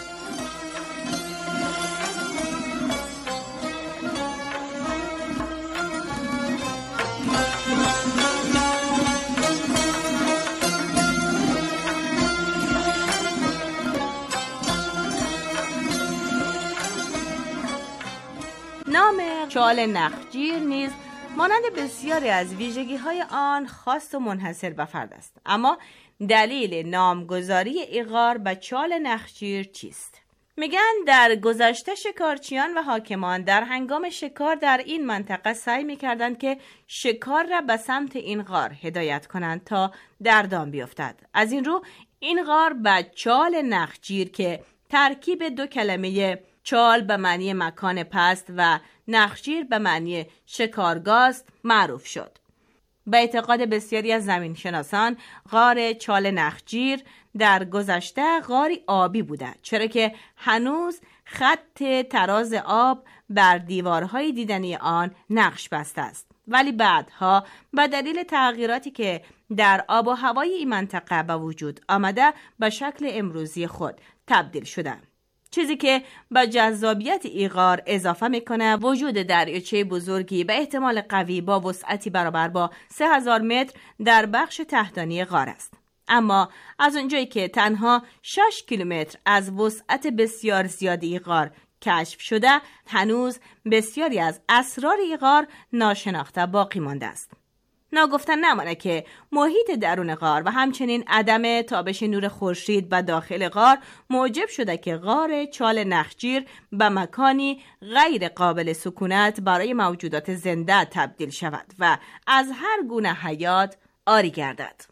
[SPEAKER 17] نام چال نخجیر نیز مانند بسیاری از ویژگی‌های آن خاص و منحصر به فرد است. اما دلیل نامگذاری این غار به چال نخجیر چیست؟ میگن در گذشته شکارچیان و حاکمان در هنگام شکار در این منطقه سعی میکردند که شکار را به سمت این غار هدایت کنند تا در دام بیفتد. از این رو این غار به چال نخجیر که ترکیب 2 کلمه چال به معنی مکان پست و نخجیر به معنی شکارگاه است معروف شد. به اعتقاد بسیاری از زمینشناسان غار چال نخجیر در گذشته غاری آبی بوده، چرا که هنوز خط تراز آب بر دیوارهای دیدنی آن نقش بسته است، ولی بعدها به دلیل تغییراتی که در آب و هوای این منطقه به وجود آمده به شکل امروزی خود تبدیل شده. چیزی که به جذابیت این غار اضافه میکنه وجود دریاچه بزرگی به احتمال قوی با وسعتی برابر با 3000 متر در بخش تحتانی غار است. اما از اونجایی که تنها 6 کیلومتر از وسعت بسیار زیادی این غار کشف شده، هنوز بسیاری از اسرار این غار ناشناخته باقی مانده است. ناگفتن نمانه که محیط درون غار و همچنین عدم تابش نور خورشید به داخل غار موجب شده که غار چال نخجیر به مکانی غیر قابل سکونت برای موجودات زنده تبدیل شود و از هر گونه حیات عاری گردد.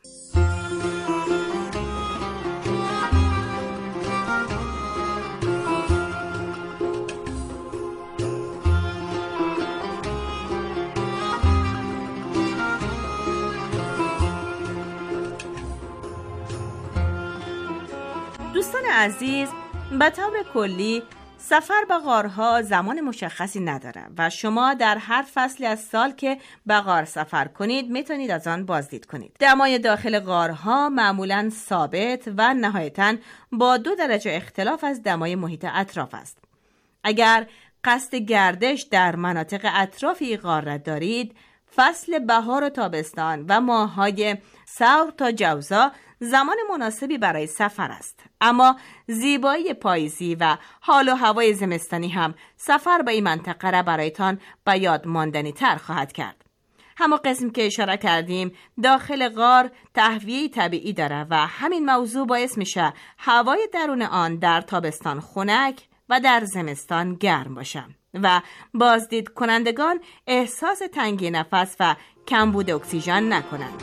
[SPEAKER 17] دوستان عزیز، به طور کلی سفر به غارها زمان مشخصی نداره و شما در هر فصلی از سال که به غار سفر کنید میتونید از آن بازدید کنید. دمای داخل غارها معمولاً ثابت و نهایتاً با 2 درجه اختلاف از دمای محیط اطراف است. اگر قصد گردش در مناطق اطراف این غار را دارید، فصل بهار و تابستان و ماه‌های ثور تا جوزا زمان مناسبی برای سفر است، اما زیبایی پاییزی و حال و هوای زمستانی هم سفر به این منطقه را برایتان به یاد ماندنی تر خواهد کرد. همون قسم که اشاره کردیم داخل غار تهویه طبیعی داره و همین موضوع باعث میشه هوای درون آن در تابستان خنک و در زمستان گرم باشه و بازدید کنندگان احساس تنگی نفس و کمبود اکسیژن نکنند.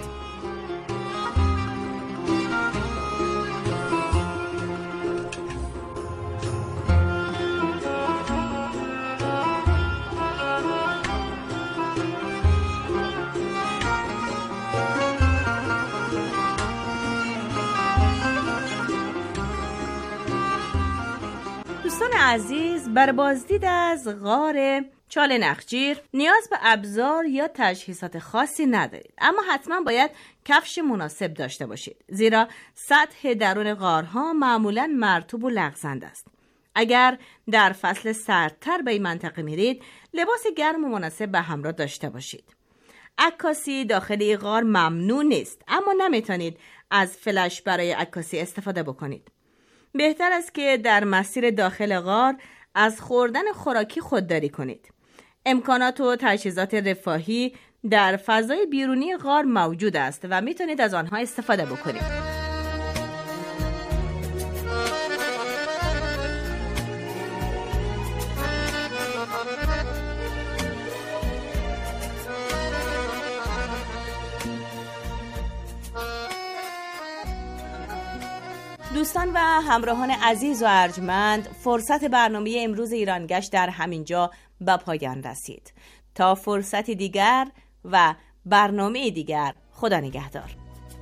[SPEAKER 17] دوستان عزیز، بر بازدید از غار چال نخجیر نیاز به ابزار یا تجهیزات خاصی ندارید، اما حتما باید کفش مناسب داشته باشید، زیرا سطح درون غارها معمولاً مرطوب و لغزنده است. اگر در فصل سردتر به این منطقه میرید، لباس گرم و مناسب به همراه داشته باشید. عکاسی داخل این غار ممنوع نیست، اما نمیتونید از فلش برای عکاسی استفاده بکنید. بهتر است که در مسیر داخل غار از خوردن خوراکی خودداری کنید. امکانات و تجهیزات رفاهی در فضای بیرونی غار موجود است و میتونید از آنها استفاده بکنید. دوستان و همراهان عزیز و ارجمند، فرصت برنامه امروز ایرانگشت در همینجا به پایان رسید. تا فرصتی دیگر و برنامه دیگر، خدا نگهدار.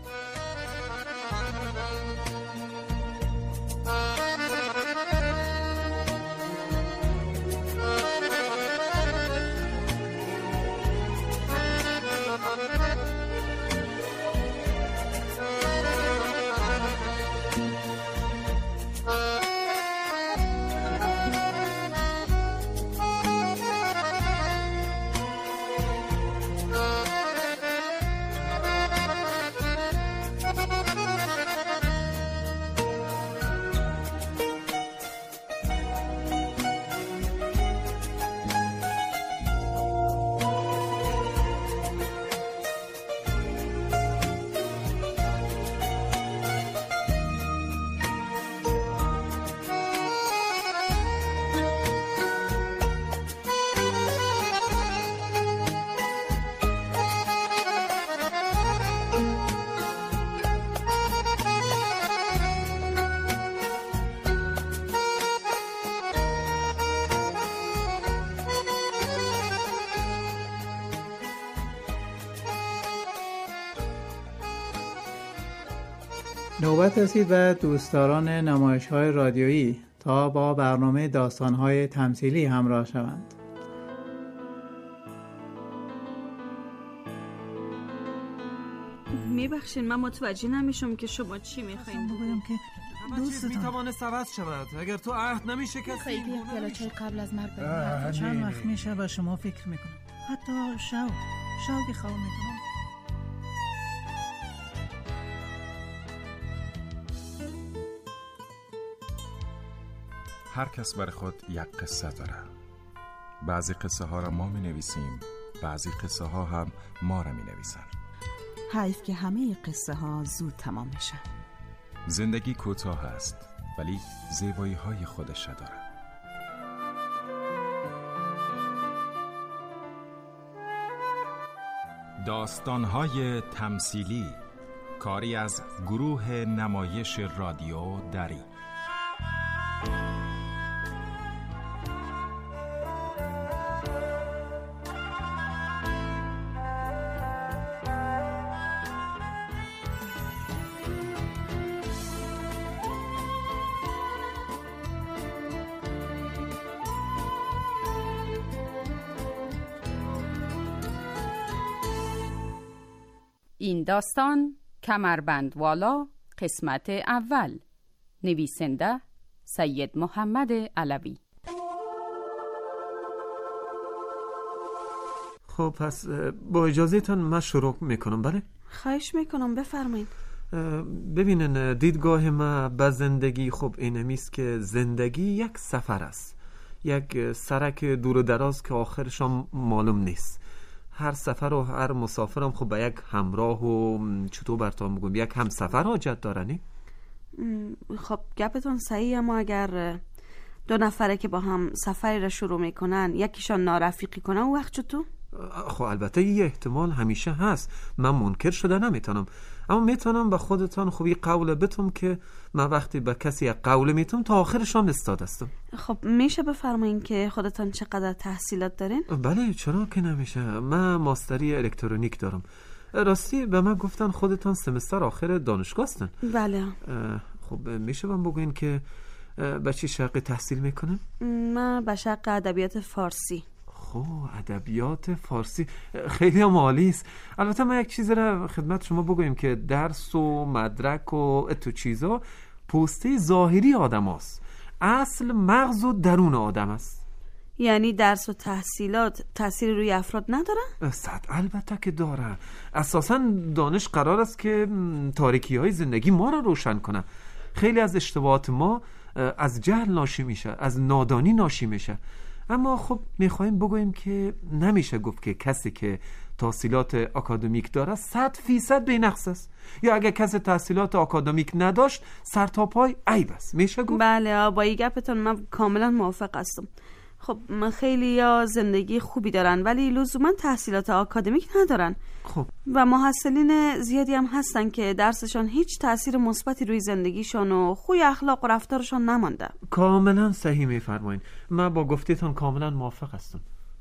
[SPEAKER 3] نوبت رسید به دوستداران نمایش‌های رادیویی تا با برنامه داستان‌های تمثیلی همراه شوند.
[SPEAKER 19] میبخشین، من متوجه نمیشم که شما چی میخواین.
[SPEAKER 20] بگویم که دوستتان
[SPEAKER 6] میتوانست عوض شود اگر تو عهد نمیشکستی.
[SPEAKER 19] خیلی پیالا چای قبل از مرگ
[SPEAKER 20] بریم. چند وقت میشه با شما فکر میکنم، حتی شوقی خواه میکنم.
[SPEAKER 21] هر کس بر خود یک قصه داره. بعضی قصه ها را ما می نویسیم، بعضی قصه ها هم ما را می نویسن.
[SPEAKER 5] حیف که همه قصه ها زود تمام میشن.
[SPEAKER 21] زندگی کوتاه است ولی زیبایی های خودش داره. داستان های تمثیلی، کاری از گروه نمایش رادیو دری.
[SPEAKER 22] این داستان کمربندوالا قسمت اول. نویسنده سید محمد علوی.
[SPEAKER 23] خب پس با اجازهتان من شروع میکنم. بله؟
[SPEAKER 19] خواهش میکنم، بفرمایید.
[SPEAKER 1] ببینن دیدگاه ما به زندگی خب اینمیست که زندگی یک سفر است، یک سرک دور و دراز که آخرش هم معلوم نیست. هر سفر و هر مسافرم خب به یک همراه و چطور براتون بگم یک همسفر حاجت دارنی؟
[SPEAKER 19] خب گپتون صحیحه، اما اگر دو نفره که با هم سفری را شروع میکنن یکیشان نارفیقی کنه اون وقت چطور؟
[SPEAKER 1] خب البته یه احتمال همیشه هست، من منکر شده نمیتونم، اما میتونم به خودتان خب یه قول بتم که من وقتی به کسی یک قول میتونم تا آخرشان استادستم.
[SPEAKER 19] خب میشه بفرمایین که خودتان چقدر تحصیلات دارین؟
[SPEAKER 1] بله چرا که نمیشه، من ماستری الکترونیک دارم. راستی به من گفتن خودتان سمستر آخر دانشگاه هستن؟
[SPEAKER 19] بله.
[SPEAKER 1] خب میشه من بگوین که به چی شق تحصیل میکنم؟
[SPEAKER 19] من به شق ادبیات فارسی.
[SPEAKER 1] خب ادبیات فارسی خیلی هم عالی است. البته من یک چیز را خدمت شما بگویم که درس و مدرک و تو چیزا پوسته ظاهری آدم هست، اصل مغز و درون آدم است.
[SPEAKER 19] یعنی درس و تحصیلات تأثیر روی افراد نداره؟
[SPEAKER 1] البته که داره. اساساً دانش قرار است که تاریکی های زندگی ما را روشن کنه. خیلی از اشتباهات ما از جهل ناشی میشه، از نادانی ناشی میشه. اما خب میخوایم بگویم که نمیشه گفت که کسی که تحصیلات اکادمیک داره 100% بی‌نقص است، یا اگه کسی تحصیلات اکادمیک نداشت سر تا پای عیب است. میشه گفت؟
[SPEAKER 19] بله با این گپتون من کاملا موافق هستم. خب خیلی یا زندگی خوبی دارن ولی لزوما تحصیلات آکادمیک ندارن.
[SPEAKER 1] خب
[SPEAKER 19] و محصلین زیادی هم هستن که درسشان هیچ تأثیر مثبتی روی زندگیشان و خوی اخلاق و رفتارشان نمانده.
[SPEAKER 1] کاملا صحیح میفرمایین، من با گفتیتون کاملا موافق هستم.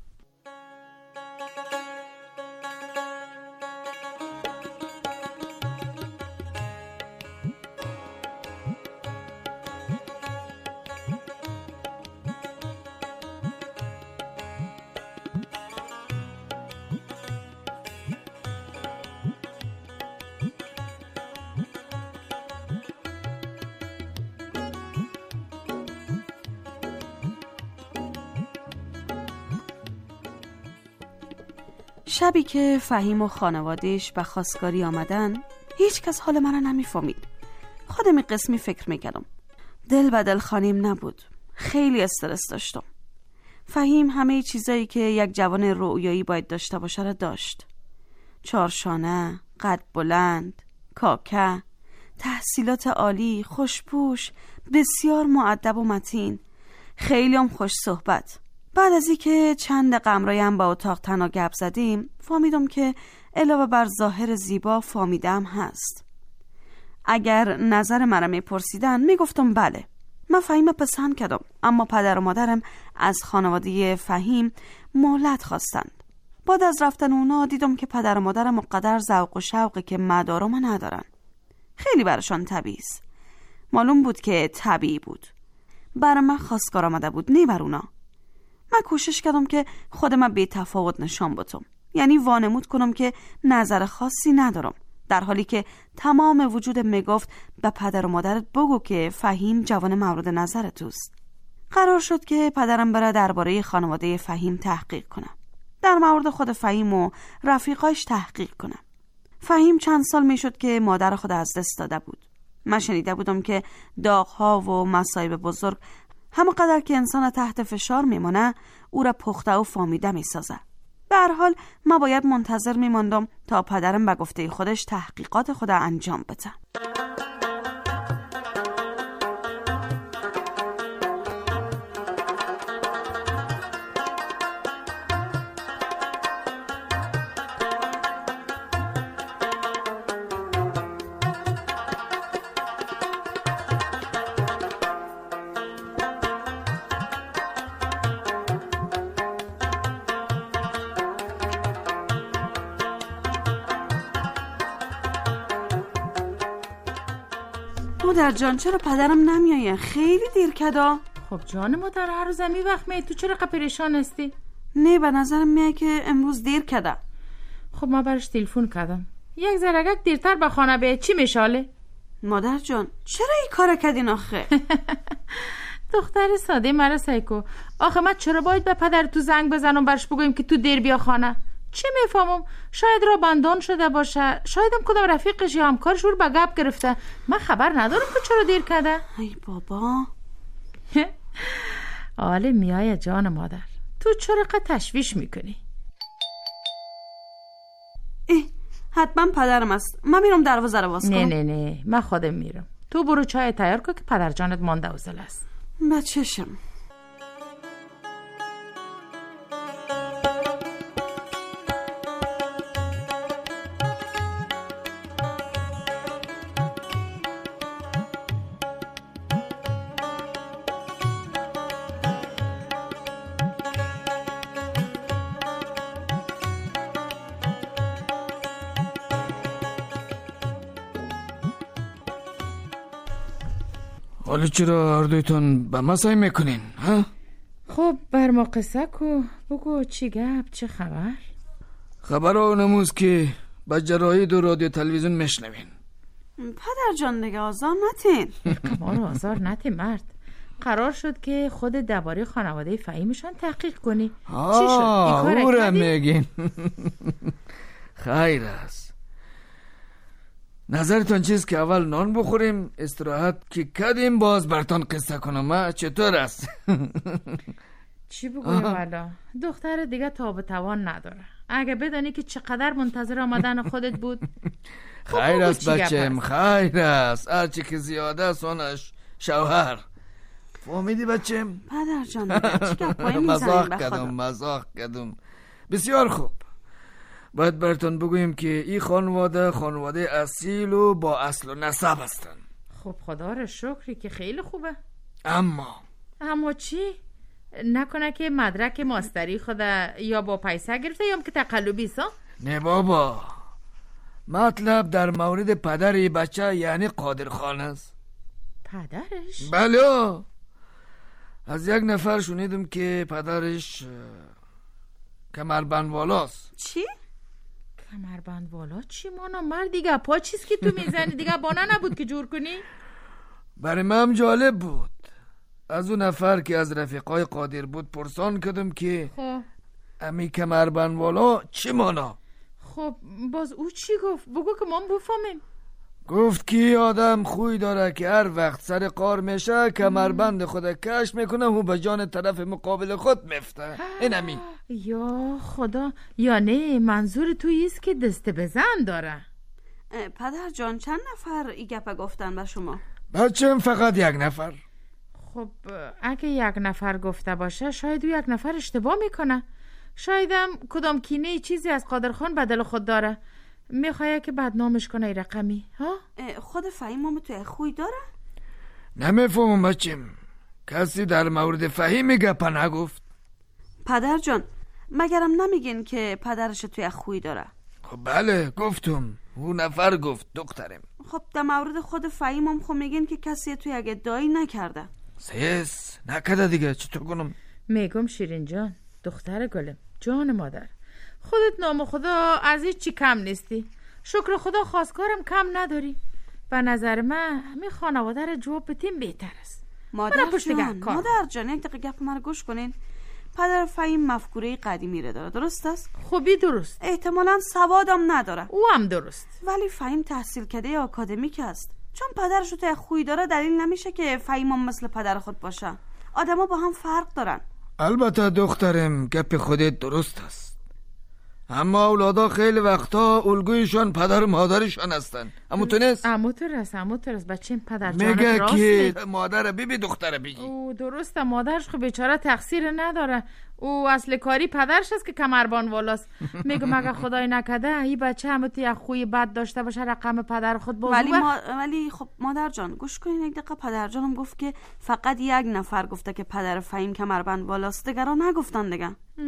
[SPEAKER 19] شبی که فهیم و خانوادهش به خواستگاری آمدن هیچ کس حال من را نمیفهمید. خودم قسمی فکر میکردم. دل به دل خانیم نبود. خیلی استرس داشتم. فهیم همه چیزایی که یک جوان رویایی باید داشته باشه را داشت. چارشانه، قد بلند، کاکه، تحصیلات عالی، خوشپوش، بسیار مؤدب و متین، خیلی هم خوش صحبت. بعد از اینکه چند قمرایم با اتاق تنها گپ زدیم فهمیدم که علاوه بر ظاهر زیبا فهمیدم هست. اگر نظر مرا میپرسیدن میگفتم بله. من فهیم پسند کردم، اما پدر و مادرم از خانواده فهیم مهلت خواستند. بعد از رفتن اونا دیدم که پدر و مادرم اونقدر ذوق و شوقی که من دارم ندارن. خیلی براشان طبیعی است. معلوم بود که طبیعی بود. برای من خواستگار آمده بود، نه بر اونا. من کوشش کردم که خودم بی تفاوت نشان بدم، یعنی وانمود کنم که نظر خاصی ندارم، در حالی که تمام وجود میگفت به پدر و مادرت بگو که فهیم جوان مورد نظر توست. قرار شد که پدرم بره درباره خانواده فهیم تحقیق کنه، در مورد خود فهیم و رفیقاش تحقیق کنه. فهیم چند سال میشد که مادر خود از دست داده بود. من شنیده بودم که داغ‌ها و مصائب بزرگ همانقدر که انسان تحت فشار میمونه او را پخته و فامیده میسازه. به هر حال ما باید منتظر میماندم تا پدرم به گفته خودش تحقیقات خود انجام بده. مادر جان چرا پدرم نمیایه؟ خیلی دیر کدا.
[SPEAKER 2] خب جان مادر هر روز می وقت می، تو چرا پریشان هستی؟
[SPEAKER 19] نه به نظرم میاد که امروز دیر کدا.
[SPEAKER 2] خب ما برش تلفن کردم، یک ذره‌گک دیرتر به خانه بیاد چی میشاله؟
[SPEAKER 19] مادر جان چرا این کار کردین آخه؟
[SPEAKER 2] دختر ساده مرا سایکو، آخه من چرا باید به پدر تو زنگ بزنم برش بگویم که تو دیر بیا خانه؟ چه میفهمم، شاید را بندان شده باشه، شایدم کدام رفیقش یا همکارش رو به گپ گرفته. من خبر ندارم که چرا دیر کرده.
[SPEAKER 19] ای بابا.
[SPEAKER 2] آله میای جان مادر، تو چرا قد تشویش میکنی؟
[SPEAKER 19] حتما پدرم است. من میرم دروازه رو باز کنم.
[SPEAKER 2] نه من خودم میرم. تو برو چای تیار کن که پدر جانت مانده وزل است.
[SPEAKER 19] بچشم.
[SPEAKER 4] حالا چرا هر دویتون به ما سعی میکنین؟ ها؟
[SPEAKER 2] خب بر ما قصه کو، بگو چی گپ، چه خبر؟
[SPEAKER 4] خبر اونموز که با جراید و رادیو تلویزیون میشنوین.
[SPEAKER 19] پدر جان دیگه آزار نتین.
[SPEAKER 2] ما رو آزار نتین مرد. قرار شد که خود درباره خانواده فهیمشان تحقیق کنی. چی شد؟
[SPEAKER 4] او را میگین. خیر است. نظرتون چیست که اول نان بخوریم، استراحت که کردیم باز برتان قصه کنم؟ چطور است؟
[SPEAKER 2] چی بگویم والا؟ دختر دیگه تاب توان نداره. اگه بدانی که چقدر منتظر آمدن خودت بود.
[SPEAKER 4] خیر است بچم، خیر است. هرچی که زیاده است اونش شوهر. فهمیدی بچم؟
[SPEAKER 19] پدر جان چی گپایی میزنیم به خدا؟
[SPEAKER 4] مزاح کردم. بسیار خوب. باید براتون بگویم که این خانواده اصیل و با اصل و نسب هستن.
[SPEAKER 2] خب خدا را شکری که خیلی خوبه.
[SPEAKER 4] اما
[SPEAKER 2] چی؟ نکنه که مدرک ماستری خدا یا با پیسه گرفته یا که تقلبی سا؟
[SPEAKER 4] نه بابا، مطلب در مورد پدر بچه یعنی قادر خان است.
[SPEAKER 2] پدرش؟
[SPEAKER 4] بله، از یک نفر شنیدم که پدرش کمربند والاست.
[SPEAKER 19] چی؟
[SPEAKER 2] کمربند والا چی مانا مرد دیگه؟ پا چیست که تو میزنی دیگه؟ بانه نبود که جور کنی؟
[SPEAKER 4] برای من جالب بود. از اون نفر که از رفیقای قادر بود پرسان کردم که امی کمربند والا چی مانا؟
[SPEAKER 2] خب باز او چی گفت؟ بگو که ما بفهمیم.
[SPEAKER 4] گفت که آدم خوی داره که هر وقت سر قار میشه کمربند خود کش میکنه و به جان طرف مقابل خود میفته. این همین.
[SPEAKER 2] یا خدا، یا نه منظور توی است که دست بزن داره.
[SPEAKER 19] پدر جان چند نفر ای گپه گفتن به شما؟
[SPEAKER 4] بچم فقط یک نفر.
[SPEAKER 2] خب اگه یک نفر گفته باشه شاید او یک نفر اشتباه میکنه. شایدم کدام کینه چیزی از قادرخان به دل خود داره، میخواه که بدنامش کنه ای رقمی. ها؟
[SPEAKER 19] خود فهیم تو خوی داره؟
[SPEAKER 4] نمیفهمم بچم، کسی در مورد فهیم گپا نگفت.
[SPEAKER 19] پدر جان مگرم نمیگین که پدرش توی خوی داره؟
[SPEAKER 4] خب بله گفتم، اون نفر گفت دخترم.
[SPEAKER 19] خب در مورد خود فهیم خب میگین که کسی توی اگه ادعایی نکرده.
[SPEAKER 4] سیس نکرده دیگه، چطور کنم؟
[SPEAKER 2] میگم شیرین جان، دختر گلم، جان مادر، خودت نام خدا از هیچ چی کم نیستی. شکر خدا خواستگارم کم نداری. به نظر من می خانواده را جواب بتیم بهتر است.
[SPEAKER 19] مادر جان یک دقیقه گپ من گوش کنین. پدر فهیم مفکوره قدیمی را داره، درست است؟
[SPEAKER 2] خوبی درست.
[SPEAKER 19] احتمالاً سوادم نداره.
[SPEAKER 2] او هم درست.
[SPEAKER 19] ولی فهیم تحصیل کرده آکادمیک است. چون پدرش تو خوی داره دلیل نمیشه که فهیم هم مثل پدر خود باشه. آدما با هم فرق دارن.
[SPEAKER 4] البته دخترم گپ خودت درست است، اما اولادا خیلی وقتا الگویشان پدر و مادرشان هستن. اما تو نیست؟
[SPEAKER 2] اما تو رست بچه پدر جانت
[SPEAKER 4] میگه
[SPEAKER 2] راسته.
[SPEAKER 4] که مادر بی دختر بگی.
[SPEAKER 2] او درسته، مادرش خب بیچاره تقصیر نداره. او اصل کاری پدرش است که کمربان والاست. میگه مگه خدای نکده این بچه هم تو یک خوی بد داشته باشه رقم پدر خود بازو.
[SPEAKER 19] ولی خب مادر جان گوش کنین یک دقیقه. پدر جانم گفت که فقط یک نفر گفته که پدر فهیم کمربند والاست، دیگران نگفتن دیگه.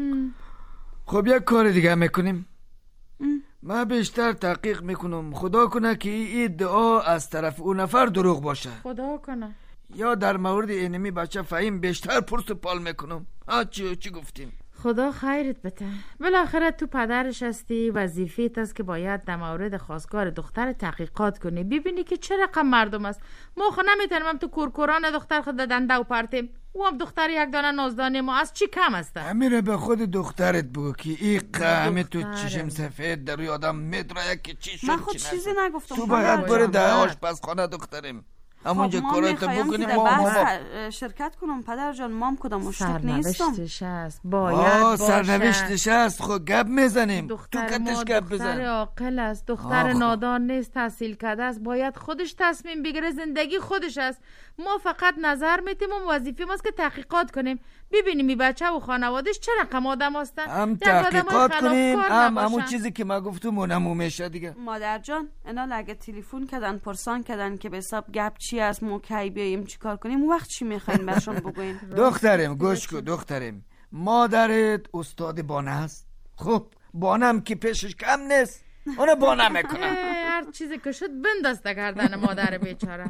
[SPEAKER 4] خب یک کار دیگه میکنیم. من بیشتر تحقیق میکنم، خدا کنه که این ادعا از طرف اون نفر دروغ باشه.
[SPEAKER 2] خدا کنه.
[SPEAKER 4] یا در مورد اینمی بچه فهیم بیشتر پرس و پال میکنم. چی گفتیم؟
[SPEAKER 2] خدا خیرت بده. بالاخره تو پدرش هستی، وظیفه‌ت است که باید در مورد خواستگار دختر تحقیقات کنی، ببینی که چه رقم مردم است. ما خو نمیتونیم تو کورکوران دختر خود دنده و پرتیم. او هم دختر یک دانه نازدانه ما از چی کم است؟
[SPEAKER 4] امیره به خود دخترت بگو که این قهمه تو چشم سفید در روی آدم میدره که چی شد.
[SPEAKER 19] من خود چیزی نگفتم.
[SPEAKER 4] تو باید بره در آشپزخانه دخترم همونجا کاراتو بکنیم.
[SPEAKER 19] ما شرکت کنم پدر جان، مام کدام مشتاق نیستم.
[SPEAKER 2] سرنوشتش هست، باید باشه.
[SPEAKER 4] سرنوشتش هست، خب گپ میزنیم.
[SPEAKER 2] دختر ما دختر عاقل است، دختر نادان نیست، تحصیل کرده است، باید خودش تصمیم بگیره، زندگی خودش است. ما فقط نظر میتیم و وظیفه ماست که تحقیقات کنیم، ببینیم این بچه و خانوادش چه رقم آدم هستن،
[SPEAKER 4] هم تحقیقات کنیم هم همون چیزی که ما گفتم اونمو میشه دیگه.
[SPEAKER 19] مادر جان اینا اگه تلفن کردن پرسان کردن که به حساب گپ چی است، ما کی بیایم چیکار کنیم، اون وقت چی میخواین بهشون بگوین؟
[SPEAKER 4] دخترم گوش کن دخترم، مادرت استاد بانه است. خب بانم که پیشش کم نیست، اونو بانه میکنه.
[SPEAKER 2] هر چیزی که شد بندازته گردن مادر بیچاره.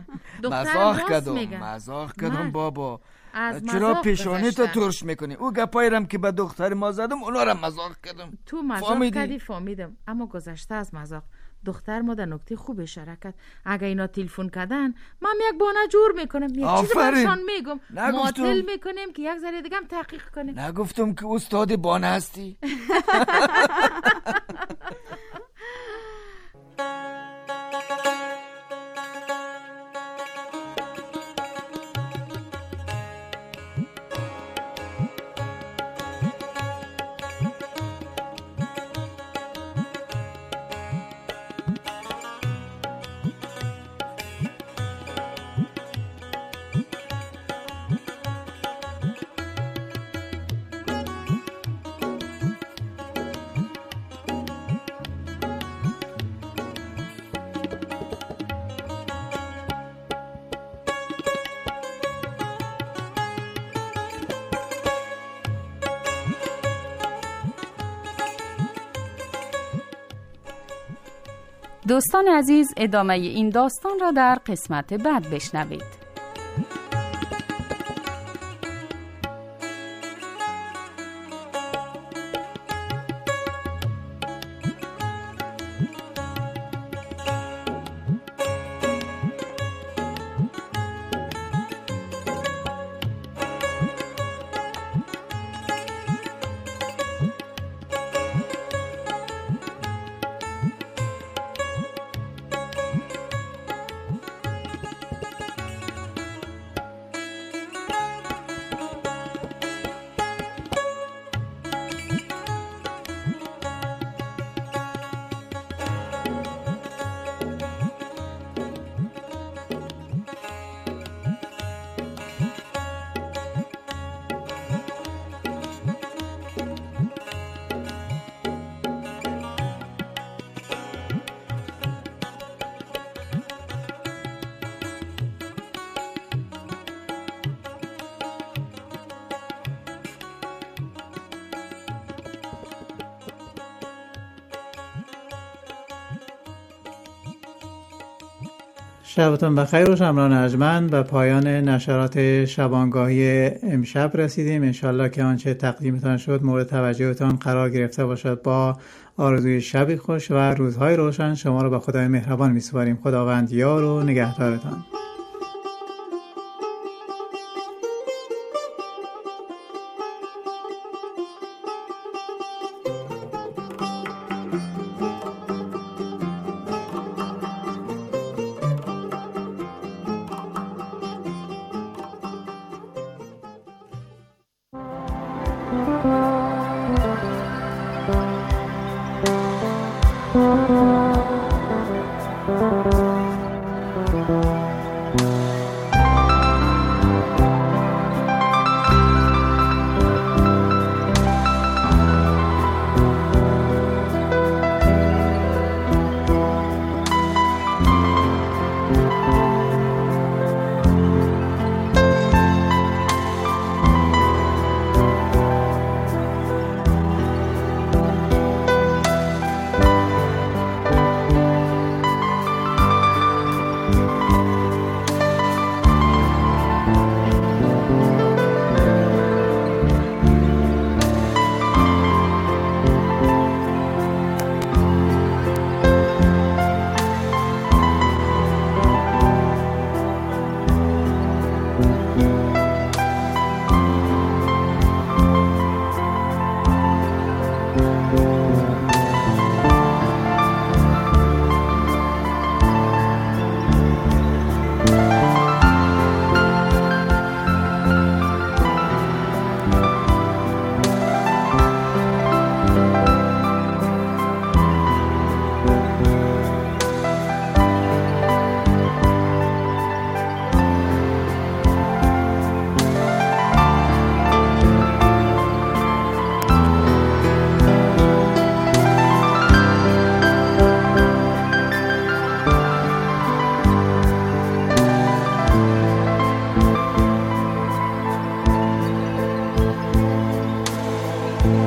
[SPEAKER 4] مزاق کردم بابا. چرا پیشانی تو ترش میکنی؟ او گپایرم که به دختر ما زدم اونا را مزاق کردم.
[SPEAKER 2] تو مزاق کردی فهمیدم، اما گذشته از مزاق. دختر ما در نکته خوب اشاره کرد. اگه اینا تلفن کردن من یک بانه جور میکنم، یک چیز برشان میگم، معطل میکنیم که یک ذره دیگه هم تحقیق کنیم.
[SPEAKER 4] نگفتم که استاد بانه هستی؟
[SPEAKER 22] دوستان عزیز، ادامه این داستان را در قسمت بعد بشنوید.
[SPEAKER 3] شبتون بخیر و شمران ارجمند. به پایان نشرات شبانگاهی امشب رسیدیم. انشالله که آنچه تقدیمتان شد مورد توجهتان قرار گرفته باشد. با آرزوی شبی خوش و روزهای روشن شما را به خدای مهربان می‌سپاریم. خداوند یار و نگهدارتان.